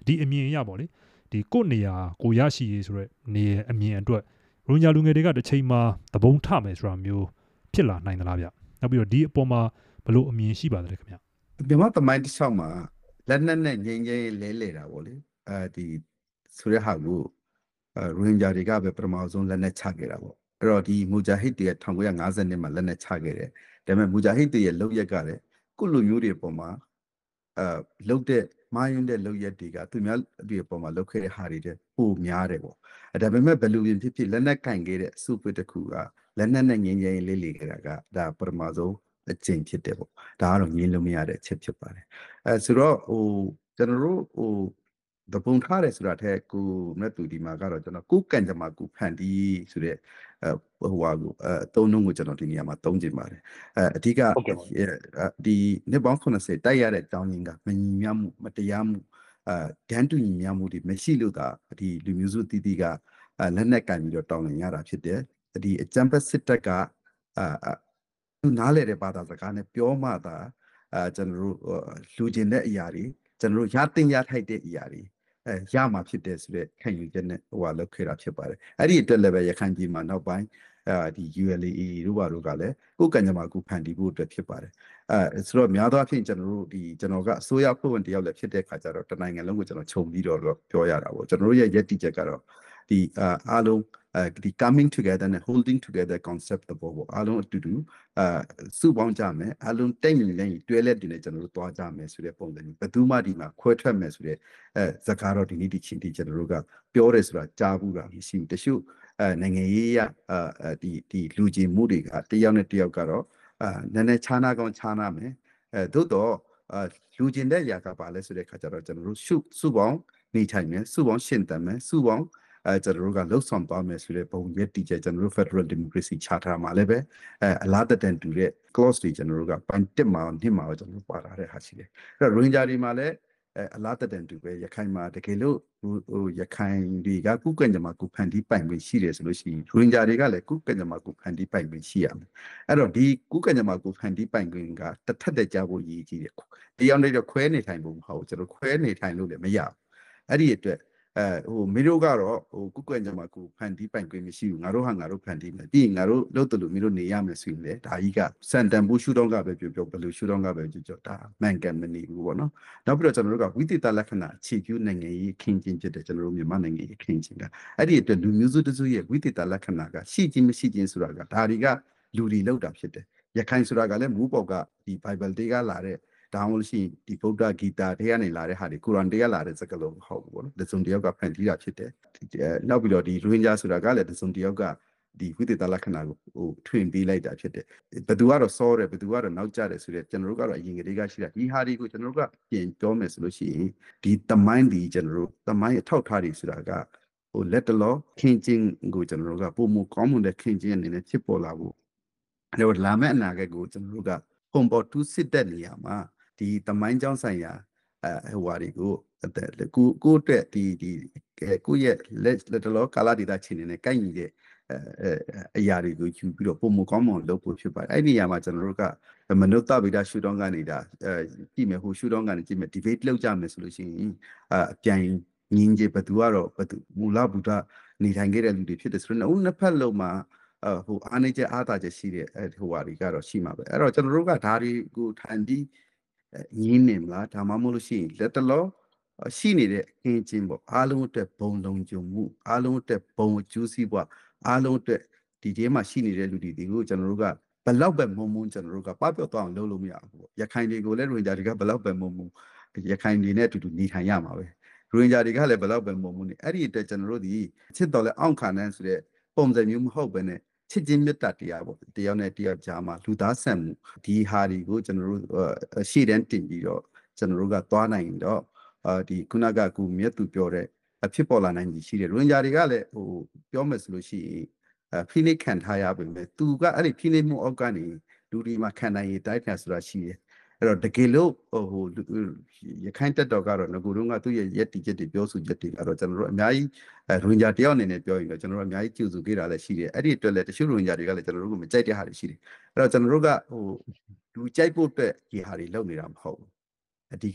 ဒီအမြင်အရပေါ့လေဒီကိုယ့်နေရာကိုရရှိရေးဆိုတဲ့နေအမြင်အတွက်ရိုဟင်ဂျာလူငယ်တွေကတစ်ချိန်မှာသဘုံထမယ်ဆိုတာမျိုးဖြစ်လာနိုင်သလားဗျနောက်ပြီးတော့ဒီအပေါ်မှာဘလို့အမြင်ရှိပါသလဲခင်ဗျမြန်မာသမိုင်းတစ်လျှောက်မှာလက်နက်နဲ့ငြိမ်းချမ်းလဲလေတာပေါ့လေဒီဆိုတဲ့ဟာကိုရိုဟင်ဂျာတွေကပဲပထမဆုံးလက်နက်ချခဲ့တာပေါ့အဲ့တော့ဒီမူဂျာဟစ်တွေ1950နှစ်မှာလက်နက်ချခဲ့တယ်ဒါပေမဲ့မူဂျာဟစ်တွေရဲ့လုပ်ရက်ကလည်းကုလူမျိုးတွေပေါ်မှာလုတ်တဲ့မာယွန်းတဲ့လုပ်ရက်တွေကသူများတွေပေါ်မှာလုတ်ခဲ့တဲ့ဟာတွေတဲ့ပိုများတယ်ပေါ့ဒါပေမဲ့ဘယ်လိုဖြစ်ဖြစ်လက်နက်ကင်ခဲ့တဲ့အစုအဖွဲ့တစ်ခုကလက်နက်နဲ့ငြိမ်းချမ်းရေးလေးလေခဲ့တာကဒါပထမဆုံးအကျင့်ဖြစ်တယ်ပေါ့ဒါကတော့ငြင်းလို့မရတဲ့အချက်ဖြစ်ပါတယ်ဆိုတော့ကျွန်တော်တို့တပုံထားတယ်ဆိုတာထက်ကိုမြတ်သူဒီမှာကတော့ကျွန်တော်ကိုကံကြမ္မာကိုဖန်တီးဆိုတဲ့ဟိုဟာကိုသုံးနှုန်းကိုကျွန်တော်ဒီနေရာမှာသုံးချင်ပါတယ်အဓိကဒီနှစ်ပေါင်း80တိုက်ရတဲ့အကြောင်းရင်းကမညီမျှမှုမတရားမှုဒန်းတူညီမျှမှုတွေမရှိလို့သာဒီလူမျိုးစုတီးတီးကလက်နက်ကင်ပြီးတော့တောင်းလင်ရတာဖြစ်တယ်ဒီအကြံဖက်စစ်တပ်ကသူနားလေတဲ့ဘာသာစကားနဲ့ပြောမှသာကျွန်တော်တို့လူကျင်တဲ့အရာတွေကျွန်တော်တို့ရတင်ရထိုက်တဲ့အရာတွေရမှာဖြစ်တယ်ဆိုတဲ့ခံယူချက်နဲ့ဟိုဟာလောက်ခဲ့တာဖြစ်ပါတယ်အဲ့ဒီအတွက်လည်းပဲရခိုင်ပြည်မှာနောက်ပိုင်းဒီ ULA တို့ဘာတို့ကလည်းကိုယ်ကံကြမ္မာကိုဖန်တီးဖို့အတွက်ဖြစ်ပါတယ်ဆိုတော့များသောအားဖြင့်ကျွန်တော်တို့ကျွန်တော်ကအစိုးရဖွဲ့ဝင်တယောက်လည်းဖြစ်တဲ့ခါကျတော့တနိုင်ငံလုံးကိုကျွန်တော်ခြုံပြီးတော့ပြောရတာပေါ့ကျွန်တော်တို့ရဲ့ယက်တီချက်ကတော့ဒီအားလုံးဒီ coming together နဲ့ holding together concept တဘောပေါ့အားလုံးအတူတူစုပေါင်းကြမယ်အားလုံးတိတ်မြင်နေတွဲလက်တင်နဲ့ကျွန်တော်တို့သွားကြမယ်ဆိုတဲ့ပုံစံမျိုးဘယ်သူမှဒီမှာခွဲထွက်မယ်ဆိုတဲ့ဇကာတော့ဒီနေ့ဒီချင်းဒီကျွန်တော်တို့ကပြောတယ်ဆိုတာကြားဘူးတာမရှိဘူးတချို့နိုင်ငံရေးရဒီလူကြီးမှုတွေကတယောက်နဲ့တယောက်ကတော့နည်းနည်းခြားနာကောင်းခြားနာမယ်သို့တော့လူကျင်တဲ့ຢာကပါလဲဆိုတဲ့ခါကျတော့ကျွန်တော်တို့စုပေါင်းနေထိုင်မယ်စုပေါင်းရှင်းတမ်းမယ်စုပေါင်းကျွန်တော်တို့ကလှုပ်ဆောင်သွားမယ်ဆိုတဲ့ပုံရက်တည်ချက်ကျွန်တော်တို့ Federal Democracy Charter မှာလည်းပဲအလားတန်တူတဲ့ clause တွေကျွန်တော်တို့ကပိုင်း1မှာ2မှာကျွန်တော်တို့ပါလာတဲ့ဟာရှိတယ်အဲ့တော့ Ranger တွေမှာလည်းအလားတန်တူပဲရခိုင်မှာတကယ်လို့ရခိုင်တွေကကုကံကြမှာကုဖန်တီးပိုင်ခွင့်ရှိတယ်ဆိုလို့ရှိရင် Ranger တွေကလည်းကုကံကြမှာကုဖန်တီးပိုင်ခွင့်ရှိရမယ်အဲ့တော့ဒီကုကံကြမှာကုဖန်တီးပိုင်ခွင့်ကတစ်ထက်တည်းကြဖို့ရည်ကြီးတယ်တရားနဲ့တော့ခွဲနေထိုင်ဖို့မဟုတ်ကျွန်တော်ခွဲနေထိုင်လို့လည်းမရဘူးအဲ့ဒီအတွက်မင်းတို့ကတော့ကုကွက်ကြမှာကိုဖန်တီးပိုင်ခွင့်မရှိဘူးငါတို့ဟာငါတို့ဖန်တီးမယ်ပြီးရင်ငါတို့လို့တလို့မင်းတို့နေရမယ်ဆိုရင်လေဒါကြီးကစန်တန်ဘူးရှုထောင်းကပဲပြောဘယ်လိုရှုထောင်းကပဲပြောဒါမှန်ကန်မနေဘူးပေါ့နော်နောက်ပြီးတော့ကျွန်တော်တို့ကဝိသေသလက္ခဏာအခြေပြုနိုင်ငံရေးခင်းကျင်းဖြစ်တယ်ကျွန်တော်တို့မြန်မာနိုင်ငံရေးခင်းကျင်းကအဲ့ဒီအတွက်လူမျိုးစုတစုရဲ့ဝိသေသလက္ခဏာကရှိခြင်းမရှိခြင်းဆိုတာကဒါတွေကလူတွေလောက်တာဖြစ်တယ်ရခိုင်ဆိုတာကလည်းမူးပေါ်ကဒီ Bible တွေကလာတဲ့ဒါမှမဟုတ်ရှင်ဒီဗုဒ္ဓဂီတာတွေကနေလာတဲ့ဟာတွေကုရ်အာန်တွေကလာတဲ့စကားလုံးမဟုတ်ဘူးပေါ့နော်တစုံတယောက်ကဖန်တီးတာဖြစ်တယ်နောက်ပြီးတော့ဒီရိုဟင်ဂျာဆိုတာကလည်းတစုံတယောက်ကဒီဝိသေသလက္ခဏာကိုထွင်ပေးလိုက်တာဖြစ်တယ်ဘယ်သူကတော့စောတယ်ဘယ်သူကတော့နောက်ကျတယ်ဆိုတဲ့ကျွန်တော်တို့ကတော့အရင်ကတည်းကရှိတာဒီဟာတွေကိုကျွန်တော်တို့ကပြင်ပြောမယ်ဆိုလို့ရှိရင်ဒီတမိုင်းဒီကျွန်တော်တို့တမိုင်းအထောက်ထားတွေဆိုတာကလက်တလောခင်းချင်းကိုကျွန်တော်တို့ကပုံမကောင်းမွန်တဲ့ခင်းချင်းအနေနဲ့ဖြစ်ပေါ်လာဖို့အဲ့တော့လာမယ့်အနာဂတ်ကိုကျွန်တော်တို့ကပုံပေါ်တူးစစ်တဲ့နေရာမှာဒီတမိုင်းကြောင်းဆိုင်ရာဟိုဟာတွေကိုကိုအတွက်ဒီကိုရဲ့လက်တလောကာလဒေတာချင်းနေနဲ့ကိုက်ညီတဲ့အရာတွေကိုယူပြီးတော့ပုံမကောင်းမွန်လုပ်ဖို့ဖြစ်ပါတယ်အဲ့ဒီနေရာမှာကျွန်တော်တို့ကမနုဿဗိဒရှုထောင့်ကနေဒါကြည့်မယ်ဟိုရှုထောင့်ကနေကြည့်မယ် debate လုပ်ကြမယ်ဆိုလို့ရှိရင်အပြိုင်ငင်းကြီးဘသူကတော့ဘသူမူလဗုဒ္ဓနေထိုင်ခဲ့တဲ့လူတွေဖြစ်တယ်ဆိုတော့နှစ်ဖက်လုံးမှာဟိုအားနေချက်အားသာချက်ရှိတဲ့ဟိုဟာတွေကတော့ရှိမှာပဲအဲ့တော့ကျွန်တော်တို့ကဓာတ်တွေကိုထန်ပြီးငင်းနေမလားဒါမှမဟုတ်လို့ရှိရင်လက်တလောရှိနေတဲ့အခင်းချင်းပေါ့အားလုံးအတွက်ဘုံလုံးကြုံမှုအားလုံးအတွက်ဘုံအကျိုးစီးပွားအားလုံးအတွက်ဒီထဲမှာရှိနေတဲ့လူတွေကိုကျွန်တော်တို့ကဘလောက်ပဲမုံမုံကျွန်တော်တို့ကပပျောက်သွားအောင်လုပ်လို့မရဘူးပေါ့ရခိုင်တွေကိုလည်းရိုဟင်ဂျာတွေကဘလောက်ပဲမုံမုံရခိုင်တွေနဲ့အတူတူနေထိုင်ရမှာပဲရိုဟင်ဂျာတွေကလည်းဘလောက်ပဲမုံမုံနေအဲ့ဒီအတွက်ကျွန်တော်တို့ဒီချစ်တော်လဲအောင့်ခါနန်းဆိုတဲ့ပုံစံမျိုးမဟုတ်ဘဲနဲ့ချစ်ချင်းမေတ္တာတရားပေါ့တယောက်နဲ့တယောက်ကြားမှာလူသားဆန်မှုဒီဟာတွေကိုကျွန်တော်တို့ရှေ့တန်းတင်ပြီးတော့ကျွန်တော်တို့ကသွားနိုင်တော့ဒီခုနကကူမြတ်သူပြောတဲ့ဖြစ်ပေါ်လာနိုင်ကြီးရှိတယ်ရိုဟင်ဂျာတွေကလည်းဟိုပြောမယ်ဆိုလို့ရှိရင်ဖိနှိပ်ခံထားရပြီမဲ့သူကအဲ့ဒီဖိနှိပ်မှုအောက်ကနေလူဒီမှာခံနိုင်ရတိုက်ခံဆိုတာရှိတယ်အဲ့တော့တကယ်လို့ဟိုရခိုင်တက်တော်ကတော့ငကိုတုန်းကသူ့ရဲ့ရက်တီချက်တွေပြောဆိုချက်တွေကတော့ကျွန်တော်တို့အများကြီးရိုဟင်ဂျာတယောက်အနေနဲ့ပြောရင်တော့ကျွန်တော်တို့အများကြီးကြိုဆိုခဲ့တာလည်းရှိတယ်အဲ့ဒီအတွက်လည်းတချို့ရိုဟင်ဂျာတွေကလည်းကျွန်တော်တို့ကိုမကြိုက်တဲ့ဟာတွေရှိတယ်အဲ့တော့ကျွန်တော်တို့ကဟိုလူကြိုက်ဖို့အတွက်ဒီဟာတွေလုပ်နေတာမဟုတ်ဘူးအဓိက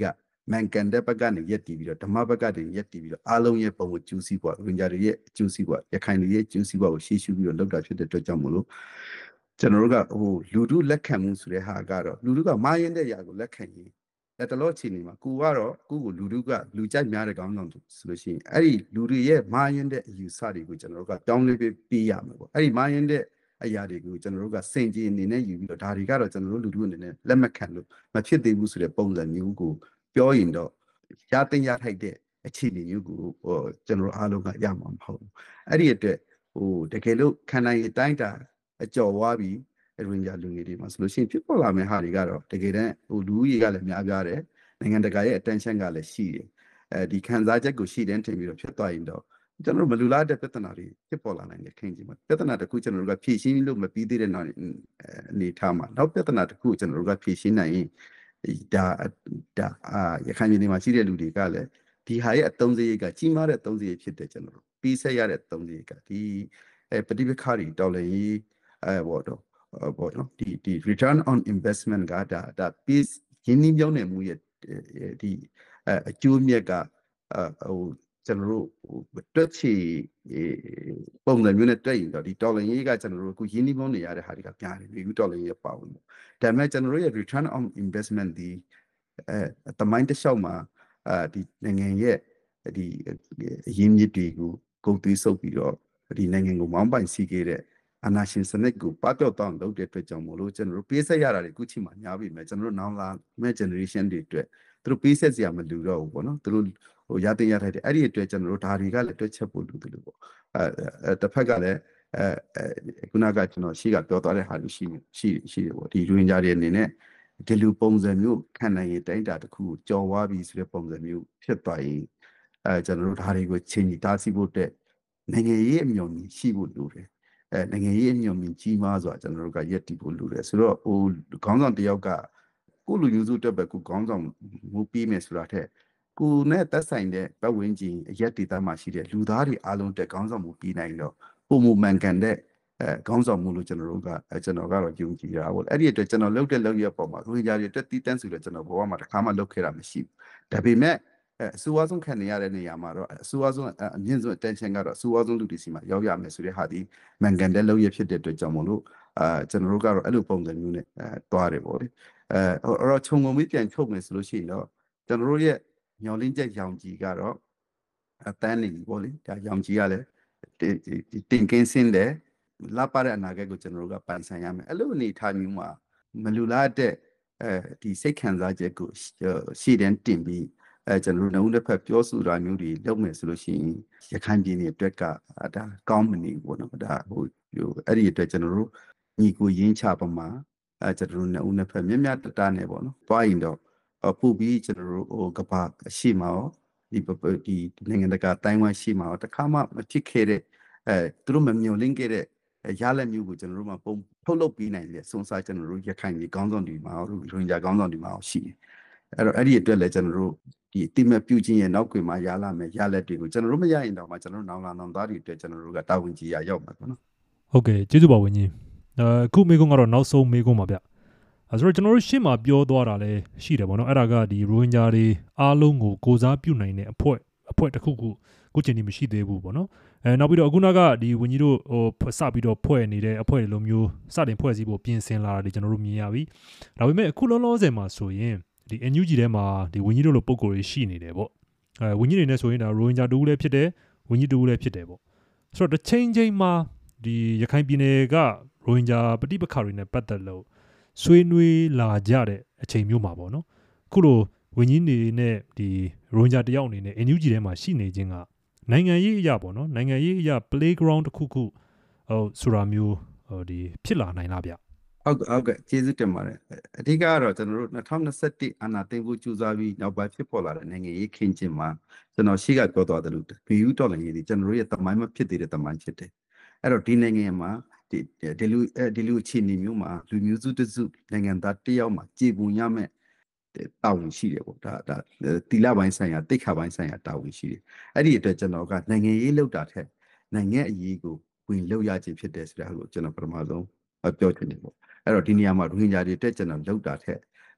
mankan တဲ့ဘက်ကနေရက်တည်ပြီးတော့ဓမ္မဘက်ကနေရက်တည်ပြီးတော့အားလုံးရဲ့ပုံကိုကျူးစီးပွားဝင်ကြရဲ့ကျူးစီးပွားရခိုင်တွေရဲ့ကျူးစီးပွားကိုရှေ့ရှုပြီးတော့လောက်တာဖြစ်တဲ့အတွက်ကြောင့်မို့လို့ကျွန်တော်တို့ကလူထုလက်ခံမှုဆိုတဲ့ဟာကတော့လူထုကမာရင်တဲ့ຢာကိုလက်ခံရင်တလို့အချိန်ဒီမှာကိုကတော့ကိုကိုလူထုကလူကြိုက်များတဲ့ကောင်းဆောင်ဆိုလို့ရှိရင်အဲ့ဒီလူတွေရဲ့မာရင်တဲ့အယူဆတွေကိုကျွန်တော်တို့ကတောင်းလေးပေးရမှာပေါ့အဲ့ဒီမာရင်တဲ့အရာတွေကိုကျွန်တော်တို့ကစင်ကြယ်အနေနဲ့ယူပြီးတော့ဒါတွေကတော့ကျွန်တော်တို့လူထုအနေနဲ့လက်မခံလို့မဖြစ်သေးဘူးဆိုတဲ့ပုံစံမျိုးကိုပြောရင်တော့ရတဲ့ရထိုက်တဲ့အခြေအနေမျိုးကိုကျွန်တော်အားလုံးကရမှာမဟုတ်ဘူးအဲ့ဒီအတွက်တကယ်လို့ခန္ဓာရည်တိုင်းတာအကျော်ဝါးပြီးရင်ကြလူငယ်တွေမှာဆိုလို့ရှိရင်ဖြစ်ပေါ်လာမယ့်ဟာတွေကတော့တကယ်တမ်းလူဦးရေကလည်းများပြားတယ်နိုင်ငံတကာရဲ့ attention ကလည်းရှိတယ်ဒီခံစားချက်ကိုရှိတဲ့ထင်ပြီးတော့ဖြစ်သွားရင်တော့ကျွန်တော်တို့မလူလားတဲ့ပြဿနာတွေဖြစ်ပေါ်လာနိုင်တယ်ခင်ဗျာပြဿနာတစ်ခုကျွန်တော်တို့ကဖြေရှင်းလို့မပြီးသေးတဲ့အနေထားမှာနောက်ပြဿနာတစ်ခုကျွန်တော်တို့ကဖြေရှင်းနိုင်ရင်ဒါရခိုင်ပြည်နယ်မှာရှိတဲ့လူတွေကလည်းဒီဟာရဲ့အသုံးစရိတ်ကကြီးမားတဲ့အသုံးစရိတ်ဖြစ်တယ်ကျွန်တော်တို့ပြီးဆက်ရတဲ့အသုံးစရိတ်ကဒီပဋိပက္ခတွေတော်လည်းဘောနော်ဒီ return on investment ကဒါ piece ရင်းနှီးမြှုပ်နှံမှုရဲ့ဒီအကျိုးမြတ်ကကျွန်တော်တို့တွက်ချီပုံစံမျိုးနဲ့တွက်ရင်တော့ဒီဒေါ်လာရေးကကျွန်တော်တို့အခုရင်းနှီးမြှုပ်နှံရတဲ့ဟာတွေကပြားတယ်ဒီဒေါ်လာရေးပါဝင်ဒါပေမဲ့ကျွန်တော်တို့ရဲ့ return on investment ဒီတမိုင်းတစ်လျှောက်မှာဒီနိုင်ငံရဲ့ဒီအရင်းမြစ်တွေကိုကုန်သွေးဆုပ်ပြီးတော့ဒီနိုင်ငံကိုမောင်းပိုင်စီခဲ့တဲ့အနာရှင်စနစ်ကိုပပျောက်တော့လုပ်တဲ့အတွက်ကြောင့်မို့လို့ကျွန်တော်တို့ပေးဆက်ရတာတွေအခုချိန်မှာများပြီမဲ့ကျွန်တော်တို့နောက်လာမဲ့ generation တွေအတွက်သူတို့ပေးဆက်စရာမလိုတော့ဘူးပေါ့နော်သူတို့ရတဲ့ရထိုက်တယ်အဲ့ဒီအတွက်ကျွန်တော်တို့ဒါတွေကလည်းတွက်ချက်ဖို့လိုတယ်လို့ပေါ့တစ်ဖက်ကလည်းခုနကကျွန်တော်ရှေ့ကပြောသွားတဲ့ဟာတွေရှိတယ်ပေါ့ဒီလူဝင်ကြတွေအနေနဲ့ဒီလူပုံစံမျိုးခံနိုင်ရင်တိုင်းတာတစ်ခုကိုကြော်ဝါးပြီးဆိုတဲ့ပုံစံမျိုးဖြစ်သွားရင်ကျွန်တော်တို့ဒါတွေကိုချိန်ကြီးတားဆီးဖို့အတွက်နိုင်ငံရေးအမြုံကြီးရှိဖို့လိုတယ်နိုင်ငံရေးအမြုံမြင့်ကြီးမားစွာကျွန်တော်တို့ကရက်တည်ဖို့လိုတယ်ဆိုတော့ခေါင်းဆောင်တယောက်ကကိုလူမျိုးစုတက်ပဲကိုခေါင်းဆောင်မှုပြီးမယ်ဆိုတာထက်ကိုနဲ့သက်ဆိုင်တဲ့ပတ်ဝန်းကျင်အရက်ဒေသမှာရှိတဲ့လူသားတွေအားလုံးတက်ခေါင်းဆောင်မှုပြီးနိုင်တော့ပုံမှန်မှန်ကန်တဲ့ခေါင်းဆောင်မှုလို့ကျွန်တော်တို့ကကျွန်တော်ကတော့ယုံကြည်တာပေါ့အဲ့ဒီအတွက်ကျွန်တော်လုပ်တဲ့လုပ်ရပုံမှာရိုဟင်ဂျာတွေတက်တီးတန်းဆိုတော့ကျွန်တော်ဘဝမှာတစ်ခါမှလုပ်ခဲ့တာမရှိဘူးဒါပေမဲ့အဆိုအဆုံးခံနေရတဲ့နေရာမှာတော့အဆိုအဆုံးအမြင့်ဆုံး attention ကတော့အဆိုအဆုံးလူတွေစီမှာရောက်ရမယ်ဆိုတဲ့ဟာဒီမှန်ကန်တဲ့လုပ်ရဖြစ်တဲ့အတွက်ကြောင့်မို့လို့ကျွန်တော်တို့ကတော့အဲ့လိုပုံစံမျိုးနဲ့တွားတယ်ပေါ့လေအဲ့တော့ခြုံငုံပြီးပြန်ချုပ်မယ်ဆိုလို့ရှိရင်တော့ကျွန်တော်တို့ရဲ့ညောင်လင်းချက်ရောင်ကြီးကတော့အတန်းနေပြီပေါ့လေဒါရောင်ကြီးကလည်းတင်ကင်းစင်းတယ်လာပါတဲ့အနာဂတ်ကိုကျွန်တော်တို့ကပန်ဆန်ရမယ်အဲ့လိုအနေထားမျိုးမှာမလူလားတဲ့ဒီစိတ်ခံစားချက်ကိုရှေ့တန်းတင်ပြီးကျွန်တော်တို့နှုတ်တစ်ဖက်ပြောဆိုတာမျိုးတွေလုပ်မယ်ဆိုလို့ရှိရင်ရခိုင်ပြည်နယ်အတွက်ကဒါကောင်းမနေဘူးပေါ့နော်ဒါအဲ့ဒီအတွက်ကျွန်တော်တို့ညီကိုရင်းချပမာကျွန်တော်တို့နှုတ်နှစ်ဖက်မြတ်မြတ်တနဲ့ပေါ့နော်တွားရင်တော့ပို့ပြီးကျွန်တော်တို့ကဘာရှိမှာရောဒီနိုင်ငံတကာတိုင်းဝမ်ရှိမှာရောတခါမှမဖြစ်ခဲ့တဲ့သူတို့မမျှော်လင့်ခဲ့တဲ့ရလက်မျိုးကိုကျွန်တော်တို့မှပုံထုတ်လုပ်ပေးနိုင်တယ်စွန်စားကျွန်တော်တို့ရခိုင်ပြည်ကောင်းဆောင်တွေမှာရောရိုဟင်ဂျာကောင်းဆောင်တွေမှာရောရှိတယ်အဲ့ဒီအတွက်လည်းကျွန်တော်တို့ဒီအတိမတ်ပြုခြင်းရဲ့နောက်ွယ်မှာရလာမယ်ရလက်တွေကိုကျွန်တော်တို့မရရင်တော့မှကျွန်တော်တို့နောင်လာနောင်သားတွေအတွက်ကျွန်တော်တို့ကတာဝန်ကြီးရရောက်မှာပေါ့နော်ဟုတ်ကဲ့ကျေးဇူးပါဝင်းကြီးအခုမေးခွန်းကတော့နောက်ဆုံးမေးခွန်းပါဗျဆိုတော့ကျွန်တော်တို့ရှေ့မှာပြောသွားတာလည်းရှိတယ်ပေါ့နော်အဲ့ဒါကဒီရိုဟင်ဂျာတွေအားလုံးကိုကိုစားပြုနိုင်တဲ့အဖွဲ့တစ်ခုခုချိန်ဒီမရှိသေးဘူးပေါ့နော်နောက်ပြီးတော့အခုနကဒီဝင်းကြီးတို့စပြီးတော့ဖွဲ့နေတဲ့အဖွဲ့တွေလိုမျိုးစတင်ဖွဲ့စည်းဖို့ပြင်ဆင်လာတာတွေကျွန်တော်တို့မြင်ရပြီဒါပေမဲ့အခုလောလောဆယ်မှာဆိုရင်ဒီ NUG ထဲမှာဒီဝင်းကြီးတို့လိုပုံကိုယ်တွေရှိနေတယ်ပေါ့ဝင်းကြီးတွေနဲ့ဆိုရင်ဒါရိုဟင်ဂျာတူလည်းဖြစ်တယ်ဝင်းကြီးတူလည်းဖြစ်တယ်ပေါ့ဆိုတော့တစ်ချိန်မှာဒီရခိုင်ပြည်နယ်ကရိုဟင်ဂျာပဋိပက္ခတွေနဲ့ပတ်သက်လို့ဆွေးနွေးလာကြတဲ့အချိန်မျိုးမှာပေါ့နော်ခုလိုဝင်းကြီးနေနဲ့ဒီရိုဟင်ဂျာတယောက်အနေနဲ့ NUG ထဲမှာရှိနေခြင်းကနိုင်ငံရေးအရာပေါ့နော်နိုင်ငံရေးအရာ playground တစ်ခုဆိုတာမျိုးဒီဖြစ်လာနိုင်လားဗျဟုတ်ကဲ့ကျေးဇူးတင်ပါတယ်အဓိကကတော့ကျွန်တော်တို့2021အာဏာသိမ်းဖို့ကြိုးစားပြီးနောက်ပိုင်းဖြစ်ပေါ်လာတဲ့နိုင်ငံရေးခင်းကျင်းမှာကျွန်တော်ရှေ့ကပြောသွားတယ်လို့ဘီယူတော်လည်းဒီကျွန်တော်တို့ရဲ့တမိုင်းမဖြစ်သေးတဲ့တမိုင်းဖြစ်တယ်အဲ့တော့ဒီနိုင်ငံမှာဒီလူအခြေအနေမျိုးမှာလူမျိုးစုတစုနိုင်ငံသားတယောက်မှာကြေပွန်ရမယ်တာဝန်ရှိတယ်ပေါ့ဒါတီလာပိုင်းဆိုင်ရာတိတ်ခါပိုင်းဆိုင်ရာတာဝန်ရှိတယ်အဲ့ဒီအတွက်ကျွန်တော်ကနိုင်ငံရေးလောက်တာထက်နိုင်ငံအရေးကိုဝင်လောက်ရခြင်းဖြစ်တယ်ဆိုတာကိုကျွန်တော်ပထမဆုံးပြောချင်တယ်ပေါ့အဲ့တော့ဒီနေရာမှာရိုဟင်ဂျာတွေတက်ကျွန်တော်လောက်တာထက်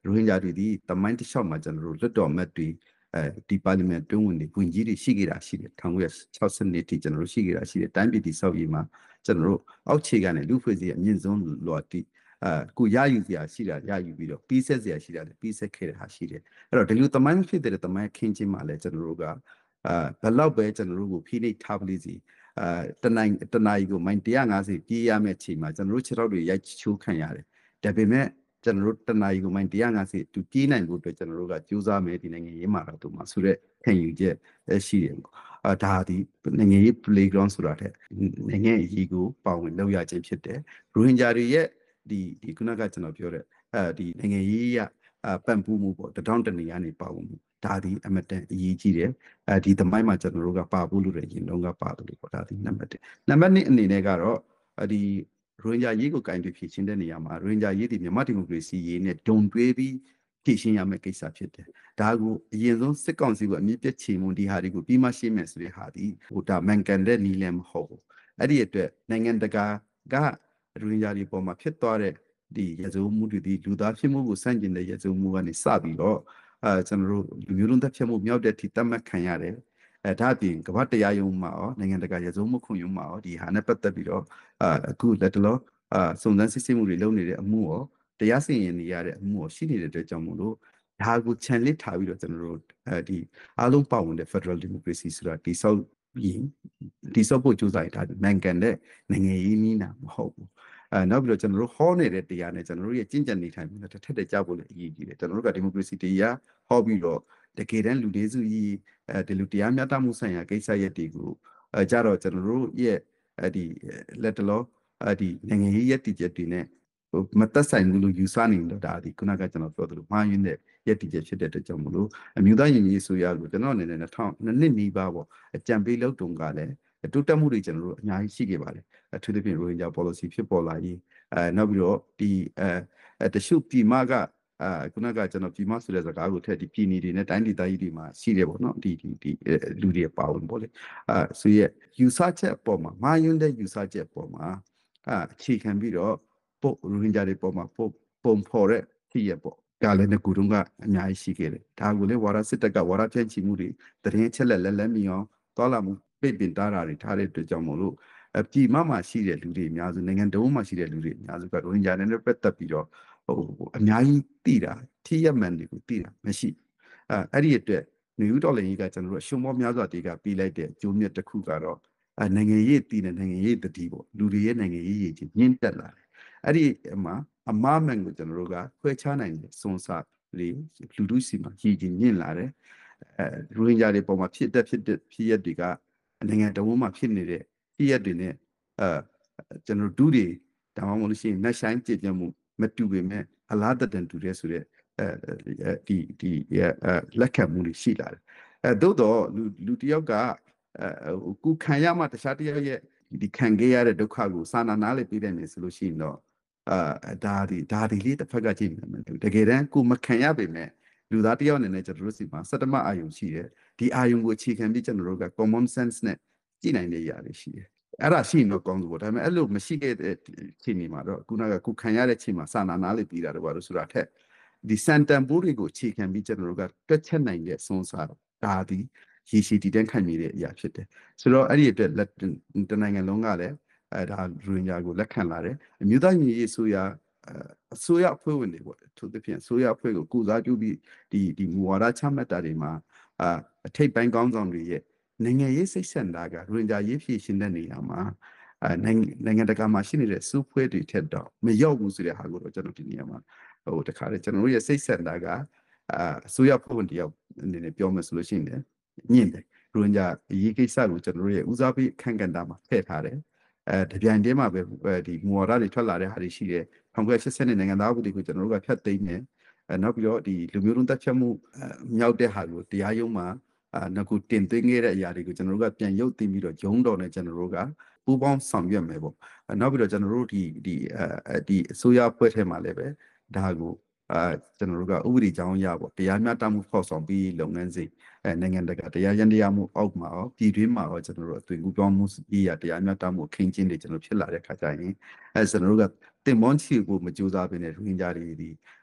ရိုဟင်ဂျာတွေဒီတမိုင်းတစ်လျှောက်မှာကျွန်တော်တို့လွတ်တော်မတ်တွေဒီပါလီမန်တွင်းဝင်တွေဝင်ကြီးတွေရှိခဲ့တာရှိတယ်1962တိကျွန်တော်တို့ရှိခဲ့တာရှိတယ်တိုင်းပြည်တည်ဆောက်ရေးမှာကျွန်တော်တို့အောက်ခြေကနေလူဖွဲ့စည်းအမြင့်ဆုံးလော်တိကိုရယူစရာရှိတာရယူပြီးတော့ပြီးဆက်စရာရှိတာလည်းပြီးဆက်ခဲ့တဲ့ဟာရှိတယ်အဲ့တော့ဒီလိုတမိုင်းဖြစ်တဲ့တမိုင်းခင်းချင်းမှာလည်းကျွန်တော်တို့ကဘယ်လောက်ပဲကျွန်တော်တို့ကိုဖိနှိပ်ထားပလိစီတနိုင်ကိုမိုင်150ပြေးရမယ့်အချိန်မှာကျွန်တော်တို့ခြေထောက်တွေရိုက်ချိုးခံရတယ်ဒါပေမဲ့ကျွန်တော်တို့တနိုင်ကိုမိုင်150တူပြေးနိုင်ဖို့အတွက်ကျွန်တော်တို့ကကြိုးစားမယ်ဒီနိုင်ငံရေးမှာတော့မှာဆိုတော့ခံယူချက်ရှိတယ်ပေါ့ဒါဒီနိုင်ငံရေး playground ဆိုတာတဲ့နိုင်ငံရေးကိုပါဝင်လုပ်ရခြင်းဖြစ်တယ်ရိုဟင်ဂျာတွေရဲ့ဒီခုနကကျွန်တော်ပြောတဲ့ဒီနိုင်ငံရေးရပံ့ပိုးမှုပေါ့တောင်းတနေရနေပါဝင်မှုဒါဒီအမတန်အရေးကြီးတယ်ဒီသမိုင်းမှာကျွန်တော်တို့ကပါဖို့လို့ရရင်လုံးကပါတယ်လို့ပေါ့ဒါဒီနံပါတ်1နံပါတ်2အနေနဲ့ကတော့ဒီရိုဟင်ဂျာရေးကိုကင်ပြီးဖြည့်ရှင်းတဲ့နေရာမှာရိုဟင်ဂျာရေးဒီမြန်မာဒီမိုကရေစီရေးနဲ့ဒုံတွဲပြီးဖြည့်ရှင်းရမယ့်ကိစ္စဖြစ်တယ်ဒါကိုအရင်ဆုံးစစ်ကောင်စီကအမြင့်ပြတ်ချေမှုဒီဟာတွေကိုပြီးမှရှင်းမယ်ဆိုတဲ့ဟာဒီဟိုဒါမန်ကန်တဲ့နီလန်မဟုတ်ဘူးအဲ့ဒီအတွက်နိုင်ငံတကာကရိုဟင်ဂျာတွေပေါ်မှာဖြစ်သွားတဲ့ဒီရဇုံမှုတွေဒီလူသားဖြစ်မှုကိုစန့်ကျင်တဲ့ရဇုံမှုကနေစပြီးတော့ကျွန်တော်တို့လူမျိုးလုံးသက်ဖြတ်မှုမြောက်တဲ့ထိတတ်မှတ်ခံရတယ်ဒါအပြင်ကမ္ဘာတရားရုံးမှာရောနိုင်ငံတကာရဇုံမှုခွင့်ရုံးမှာရောဒီဟာနဲ့ပတ်သက်ပြီးတော့အခုလက်တလောစုံစမ်းစစ်ဆေးမှုတွေလုပ်နေတဲ့အမှုရောတရားစီရင်နေရတဲ့အမှုရောရှိနေတဲ့အတွက်ကြောင့်မို့လို့ဒါကိုခြံလစ်ထားပြီးတော့ကျွန်တော်တို့ဒီအားလုံးပါဝင်တဲ့ Federal Democracy ဆိုတာတိဆောက်ဖို့ကြိုးစားရတာနိုင်ငံတဲ့နိုင်ငံရေးနည်းနာမဟုတ်ဘူးနောက်ပြီးတော့ကျွန်တော်တို့ဟောနေတဲ့တရားနဲ့ကျွန်တော်တို့ရဲ့ကျင့်ကြံနေထိုင်မှုနဲ့တစ်ထက်တည်းကြဖို့လည်းအရေးကြီးတယ်ကျွန်တော်တို့ကဒီမိုကရေစီတရားဟောပြီးတော့တကယ်တမ်းလူတွေစုကြီးဒီလူတရားမျှတမှုဆိုင်ရာကိစ္စရပ်တွေကိုကြတော့ကျွန်တော်တို့ရဲ့ဒီလက်တလောဒီနိုင်ငံရေးရည်တည်ချက်တွေနဲ့မသက်ဆိုင်ဘူးလို့ယူဆနေတော့ဒါဒီခုနကကျွန်တော်ပြောသလိုမှားယွင်းတဲ့ရည်တည်ချက်ဖြစ်တဲ့အတွက်ကြောင့်မလို့အမျိုးသားညီညွတ်ရေးဆိုရလို့ကျွန်တော်အနေနဲ့2000နှစ်နီးပါးပေါ့အကြံပေးလုပ်တုံကလည်းတိုးတက်မှုတွေကျွန်တော်တို့အများကြီးရှိခဲ့ပါတယ်အထူးသဖြင့်ရိုဟင်ဂျာ policy ဖြစ်ပေါ်လာရေးနောက်ပြီးတော့ဒီတရှုပြည်မကခုနကကျွန်တော်ပြည်မဆိုတဲ့စကားကိုထည့်ဒီပြည်နေတွေနဲ့တိုင်းဒေသကြီးတွေမှာရှိတယ်ပေါ့နော်ဒီလူတွေပါဝင်ပေါ့လေဆိုရဲ့ယူဆချက်အပေါ်မှာမာယွန်းတဲ့ယူဆချက်အပေါ်မှာအခြေခံပြီးတော့ပို့ရိုဟင်ဂျာတွေပေါ်မှာပုံဖော်တဲ့ဖြစ်ရပေါ့ဒါလည်းငကူတုံးကအများကြီးရှိခဲ့တယ်ဒါကိုလည်းဝါရစစ်တပ်ကဝါရဖြန့်ချီမှုတွေတရင်ချက်လက်မြင်အောင်တောလာမှုပိတ်ပင်တားတာတွေထားတဲ့အတွက်ကြောင့်မို့လို့ပြည်မှာရှိတဲ့လူတွေအများစုနိုင်ငံတော်မှာရှိတဲ့လူတွေအများစုကရိုဟင်ဂျာတွေနဲ့ပတ်သက်ပြီးတော့အများကြီးသိတာထိရမှန်တွေကိုသိတာမရှိအဲ့ဒီအတွက်နေဦးတော်လည်းကြီးကကျွန်တော်တို့အရှုံးမောများစွာတေးကပြီးလိုက်တဲ့အကျိုးမြတ်တစ်ခုကတော့နိုင်ငံရေးတည်တဲ့နိုင်ငံရေးတတိပေါ့လူတွေရဲ့နိုင်ငံရေးရည်ချင်းညှင့်တက်လာတယ်အဲ့ဒီမှာအမားမှန်ကိုကျွန်တော်တို့ကခွဲခြားနိုင်တဲ့စွန်စားလေးလူထုစီမှာရည်ချင်းညှင့်လာတယ်ရိုဟင်ဂျာတွေပေါ်မှာဖြစ်ရက်တွေကနိုင်ငံတော်မှာဖြစ်နေတဲ့ဖြစ်ရက်တွေနဲ့ကျွန်တော်တို့တွေဒါမှမဟုတ်လို့ရှိရင်နှက်ဆိုင်ကြည်ပြမှုမတူပေမဲ့အလားတန်တူတဲ့ဆိုတဲ့ဒီလက်ခံမှုတွေရှိလာတယ်သို့တော့လူတယောက်ကကိုခံရမှတခြားတယောက်ရဲ့ဒီခံခဲ့ရတဲ့ဒုက္ခကိုစာနာနာလေးပြတယ်နေဆိုလို့ရှိရင်တော့ဒါဒီလေးတစ်ဖက်ကကြည့်နေမယ်တကယ်တမ်းကိုမခံရပေမဲ့လူသားတယောက်အနေနဲ့ကျွန်တော်တို့စီမှာစတမအာယုံရှိတယ်ဒီအာယုံကိုအခြေခံပြီးကျွန်တော်တို့က common sense နဲ့ကြည့်နိုင်တဲ့ຢာတွေရှိတယ်အဲ့ဒါရှိရင်တော့ကောင်းလို့ပေါ့ဒါပေမဲ့အဲ့လိုမရှိခဲ့တဲ့ချိန်တွေမှာတော့ခုနကကိုခံရတဲ့ချိန်မှာစာနာနာလေးပြီးတာတော့ဘာလို့ဆိုတာထက်ဒီစန်တန်ပိုးတွေကိုအခြေခံပြီးကျွန်တော်တို့ကတွက်ချက်နိုင်တဲ့စွန်းစားဒါဒီရည်ရှိတည်တဲ့ခံမိတဲ့အရာဖြစ်တယ်ဆိုတော့အဲ့ဒီအတွက်တနိုင်ငံလုံးကလည်းဒါရိုဟင်ဂျာကိုလက်ခံလာတယ်အမျိုးသားညီညွတ်ရေးဆိုရအဖွဲ့ဝင်တွေပေါ့သူသဖြင့်ဆိုရအဖွဲ့ကိုကုစားပြုပြီးဒီမူဝါဒချမှတ်တာတွေမှာအထိပ်ပိုင်းကောင်းဆောင်တွေရဲ့နိုင်ငံရေးစိတ်ဆန္ဒကရိုဟင်ဂျာရေးဖြည့်ရှင်းတဲ့နေရာမှာနိုင်ငံတကာမှာရှိနေတဲ့စုဖွဲ့တွေထက်တော့မရောက်ဘူးဆိုတဲ့ဟာကိုတော့ကျွန်တော်ဒီနေရာမှာတခါလေကျွန်တော်တို့ရဲ့စိတ်ဆန္ဒကအစိုးရဖွဲ့ဝင်တယောက်အနေနဲ့ပြောမယ်ဆိုလို့ရှိရင်ညင်တယ်ရိုဟင်ဂျာရေးကိစ္စကိုကျွန်တော်တို့ရဲ့ဦးစားပေးအခန့်ကဏ္ဍမှာထည့်ထားတယ်တပြိုင်တည်းမှာပဲဒီမူဝါဒတွေထွက်လာတဲ့ဟာတွေရှိတယ်1980နှစ်နိုင်ငံသားဥပဒေကိုကျွန်တော်တို့ကဖျက်သိမ်းတယ်နောက်ပြီးတော့ဒီလူမျိုးလုံးတက်ဖြတ်မှုမြောက်တဲ့ဟာကိုတရားရုံးမှာငါကတင်သွင်းခဲ့တဲ့အရာတွေကိုကျွန်တော်တို့ကပြန်ရုပ်သိမ်းပြီးတော့ဂျုံတော်နဲ့ကျွန်တော်တို့ကပူးပေါင်းဆောင်ရွက်မယ်ပေါ့နောက်ပြီးတော့ကျွန်တော်တို့ဒီအစိုးရအဖွဲ့ထဲမှာလည်းပဲဒါကိုကျွန်တော်တို့ကဥပဒေကြောင်းအရပေါ့တရားမျှတမှုဖောက်ဆောင်ပြီးလုပ်ငန်းစဉ်နိုင်ငံတကာတရားရန်တရားမှုအောက်မှာရောပြည်တွင်းမှာရောကျွန်တော်တို့အသွင်ကူးပြောင်းမှုအရာတရားမျှတမှုခင်းကျင်းတွေကျွန်တော်ဖြစ်လာတဲ့ခါကျရင်ကျွန်တော်တို့ကတင်မွန်ချီကိုမကြိုးစားဘဲနဲ့ရိုဟင်ဂျာတွေဒီ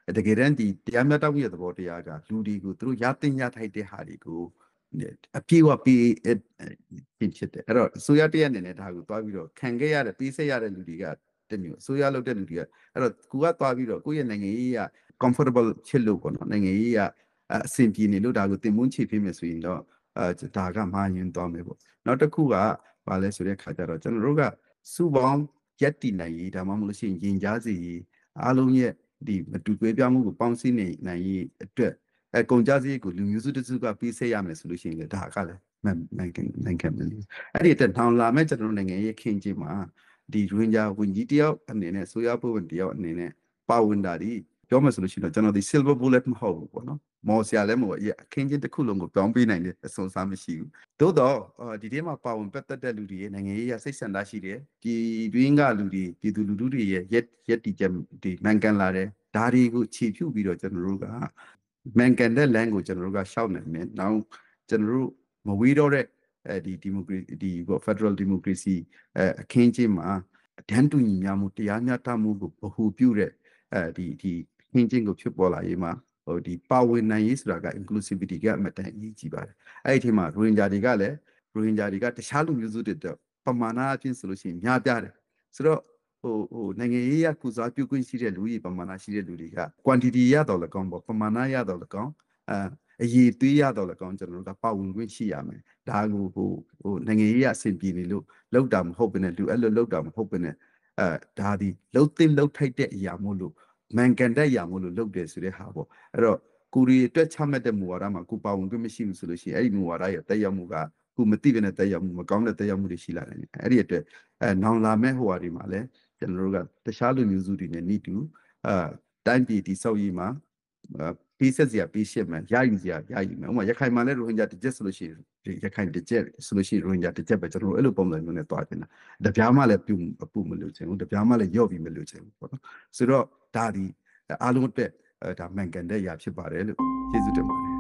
တကယ်တမ်းဒီတရားမျှတမှုရဲ့သဘောတရားကလူတွေကိုသူတို့ရတင်ရထိုက်တဲ့ဟာတွေကိုအပြည့်အဝပေးဖြစ်တယ်အဲ့တော့အစိုးရတရားအနေနဲ့ဒါကိုသွားပြီးတော့ခံခဲ့ရတဲ့ပေးဆက်ရတဲ့လူတွေကတမျိုးအစိုးရလုပ်တဲ့လူတွေကအဲ့တော့ကိုကသွားပြီးတော့ကိုယ့်ရဲ့နိုင်ငံရေးက comfortable ဖြစ်လို့ပေါ့နော်နိုင်ငံရေးကအဆင်ပြေနေလို့ဒါကိုတင်မွန်းချေပေးမယ်ဆိုရင်တော့ဒါကမှားယွင်းသွားမယ်ပေါ့နောက်တစ်ခုကဘာလဲဆိုတဲ့ခါကျတော့ကျွန်တော်တို့ကစုပေါင်းရက်တည်နိုင်ရေးဒါမှမဟုတ်လို့ရှိရင်ရင်ကြားစီရေးအားလုံးရဲ့ဒီမတူကွဲပြားမှုကိုပေါင်းစည်းနိုင်ရေးအတွက်ကုန်ကြစည်ကိုလူမျိုးစုတစုကပေးဆက်ရမယ်ဆိုလို့ရှိရင်ဒါကလည်းနိုင်ငံပြည်အဲ့ဒီတက်ထောင်လာမဲ့ကျွန်တော်နိုင်ငံရဲ့ခင်းချင်းမှာဒီရင်းကြဝင်ကြီးတယောက်အနေနဲ့ဆိုရဖို့ဝင်တယောက်အနေနဲ့ပါဝင်တာဒီပြောမှဆိုလို့ရှိရင်ကျွန်တော်ဒီ silver bullet မဟုတ်ဘူးပေါ့နော်မော်ဆရာလည်းမဟုတ်အခင်းချင်းတစ်ခုလုံးကိုပြောင်းပေးနိုင်တဲ့အစွမ်းစားမရှိဘူးသို့တော့ဒီထဲမှာပါဝင်ပတ်သက်တဲ့လူတွေရဲ့နိုင်ငံရေးစိတ်ဆန္ဒရှိတယ်ပြည်တွင်းကလူတွေပြည်သူလူထုတွေရဲ့ရက်တီချက်ဒီမှန်ကန်လာတယ်ဒါတွေကိုခြေဖြူပြီးတော့ကျွန်တော်တို့ကမှန်ကန်တဲ့လမ်းကိုကျွန်တော်တို့ကရှောက်နိုင်မယ်နောက်ကျွန်တော်တို့မဝေးတော့တဲ့ဒီမိုကရေဒီFederal Democracy အခင်းချင်းမှာတန်းတူညီမျှမှုတရားမျှတမှုကိုဗဟုပြုတဲ့ဒီခင်းချင်းကိုဖြစ်ပေါ်လာရေးမှာဒီပါဝင်နိုင်ရေးဆိုတာက inclusivity ကအမှန်တန်အရေးကြီးပါတယ်အဲ့ဒီအချိန်မှာရိုဟင်ဂျာတွေကလည်းရိုဟင်ဂျာတွေကတခြားလူမျိုးစုတွေတော့ပမာဏအပြင်ဆိုလို့ရှိရင်များပြားတယ်ဆိုတော့နိုင်ငံရေးရကုစားပြုခွင့်ရှိတဲ့လူကြီးပမာဏရှိတဲ့လူတွေက quantity ရတော့လည်းကောင်းပေါ့ပမာဏရတော့လည်းကောင်းအရေးသွေးရတော့လည်းကောင်းကျွန်တော်တို့ကပါဝင်ခွင့်ရှိရမယ်ဒါကိုနိုင်ငံရေးအဆင်ပြေနေလို့လောက်တာမဟုတ်ဘဲနဲ့လူအဲ့လိုလောက်တာမဟုတ်ဘဲနဲ့ဒါဒီလှုပ်သိလှုပ်ထိုက်တဲ့အရာမို့လို့မှန်ကန်တဲ့အရာမို့လို့လုပ်တယ်ဆိုတဲ့ဟာပေါ့အဲ့တော့ကိုရီအတွက်ချမှတ်တဲ့မူဝါဒမှာကိုပါဝင်ခွင့်မရှိဘူးဆိုလို့ရှိရင်အဲ့ဒီမူဝါဒရဲ့တက်ရောက်မှုကကိုမသိဘဲနဲ့တက်ရောက်မှုမကောင်းတဲ့တက်ရောက်မှုတွေရှိလာတယ်အဲ့ဒီအတွက်နောင်လာမဲ့ဟိုဟာတွေမှာလည်းကျွန်တော်တို့ကတခြားလူမျိုးစုတွေနဲ့နှိတူတိုင်းပြည်တည်ဆောက်ရေးမှာပေးဆက်စရာပေးရှစ်မယ်ရယူစရာရယူမယ်ဥပမာရခိုင်မှာလည်းရိုဟင်ဂျာတစ်ချက်ဆိုလို့ရှိရင်ရခိုင်တစ်ချက်ဆိုလို့ရှိရင်ရိုဟင်ဂျာတစ်ချက်ပဲကျွန်တော်တို့အဲ့လိုပုံစံမျိုးနဲ့တွားတင်တာတပြားမှလည်းအပူမလို့ချင်ဘူးတပြားမှလည်းရော့ပြီးမလို့ချင်ဘူးပေါ့နော်ဆိုတော့ဒါဒီအားလုံးအတွက်ဒါမှန်ကန်တဲ့အရာဖြစ်ပါတယ်လို့ကျေးဇူးတင်ပါတယ်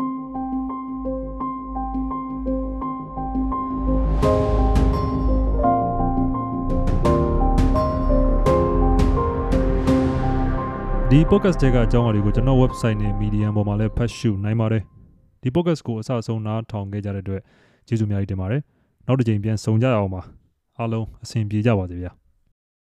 ဒီ podcast တွေကအကြောင်းအရာတွေကိုကျွန်တော် website နဲ့ Medium ပေါ်မှာလည်းဖတ်ရှုနိုင်ပါတယ်ဒီ podcast ကိုအစအဆုံးနားထောင်ခဲ့ကြတဲ့အတွက်ကျေးဇူးအများကြီးတင်ပါတယ်နောက်တစ်ကြိမ်ပြန်ဆုံကြရအောင်ပါအားလုံးအဆင်ပြေကြပါစေဗျာ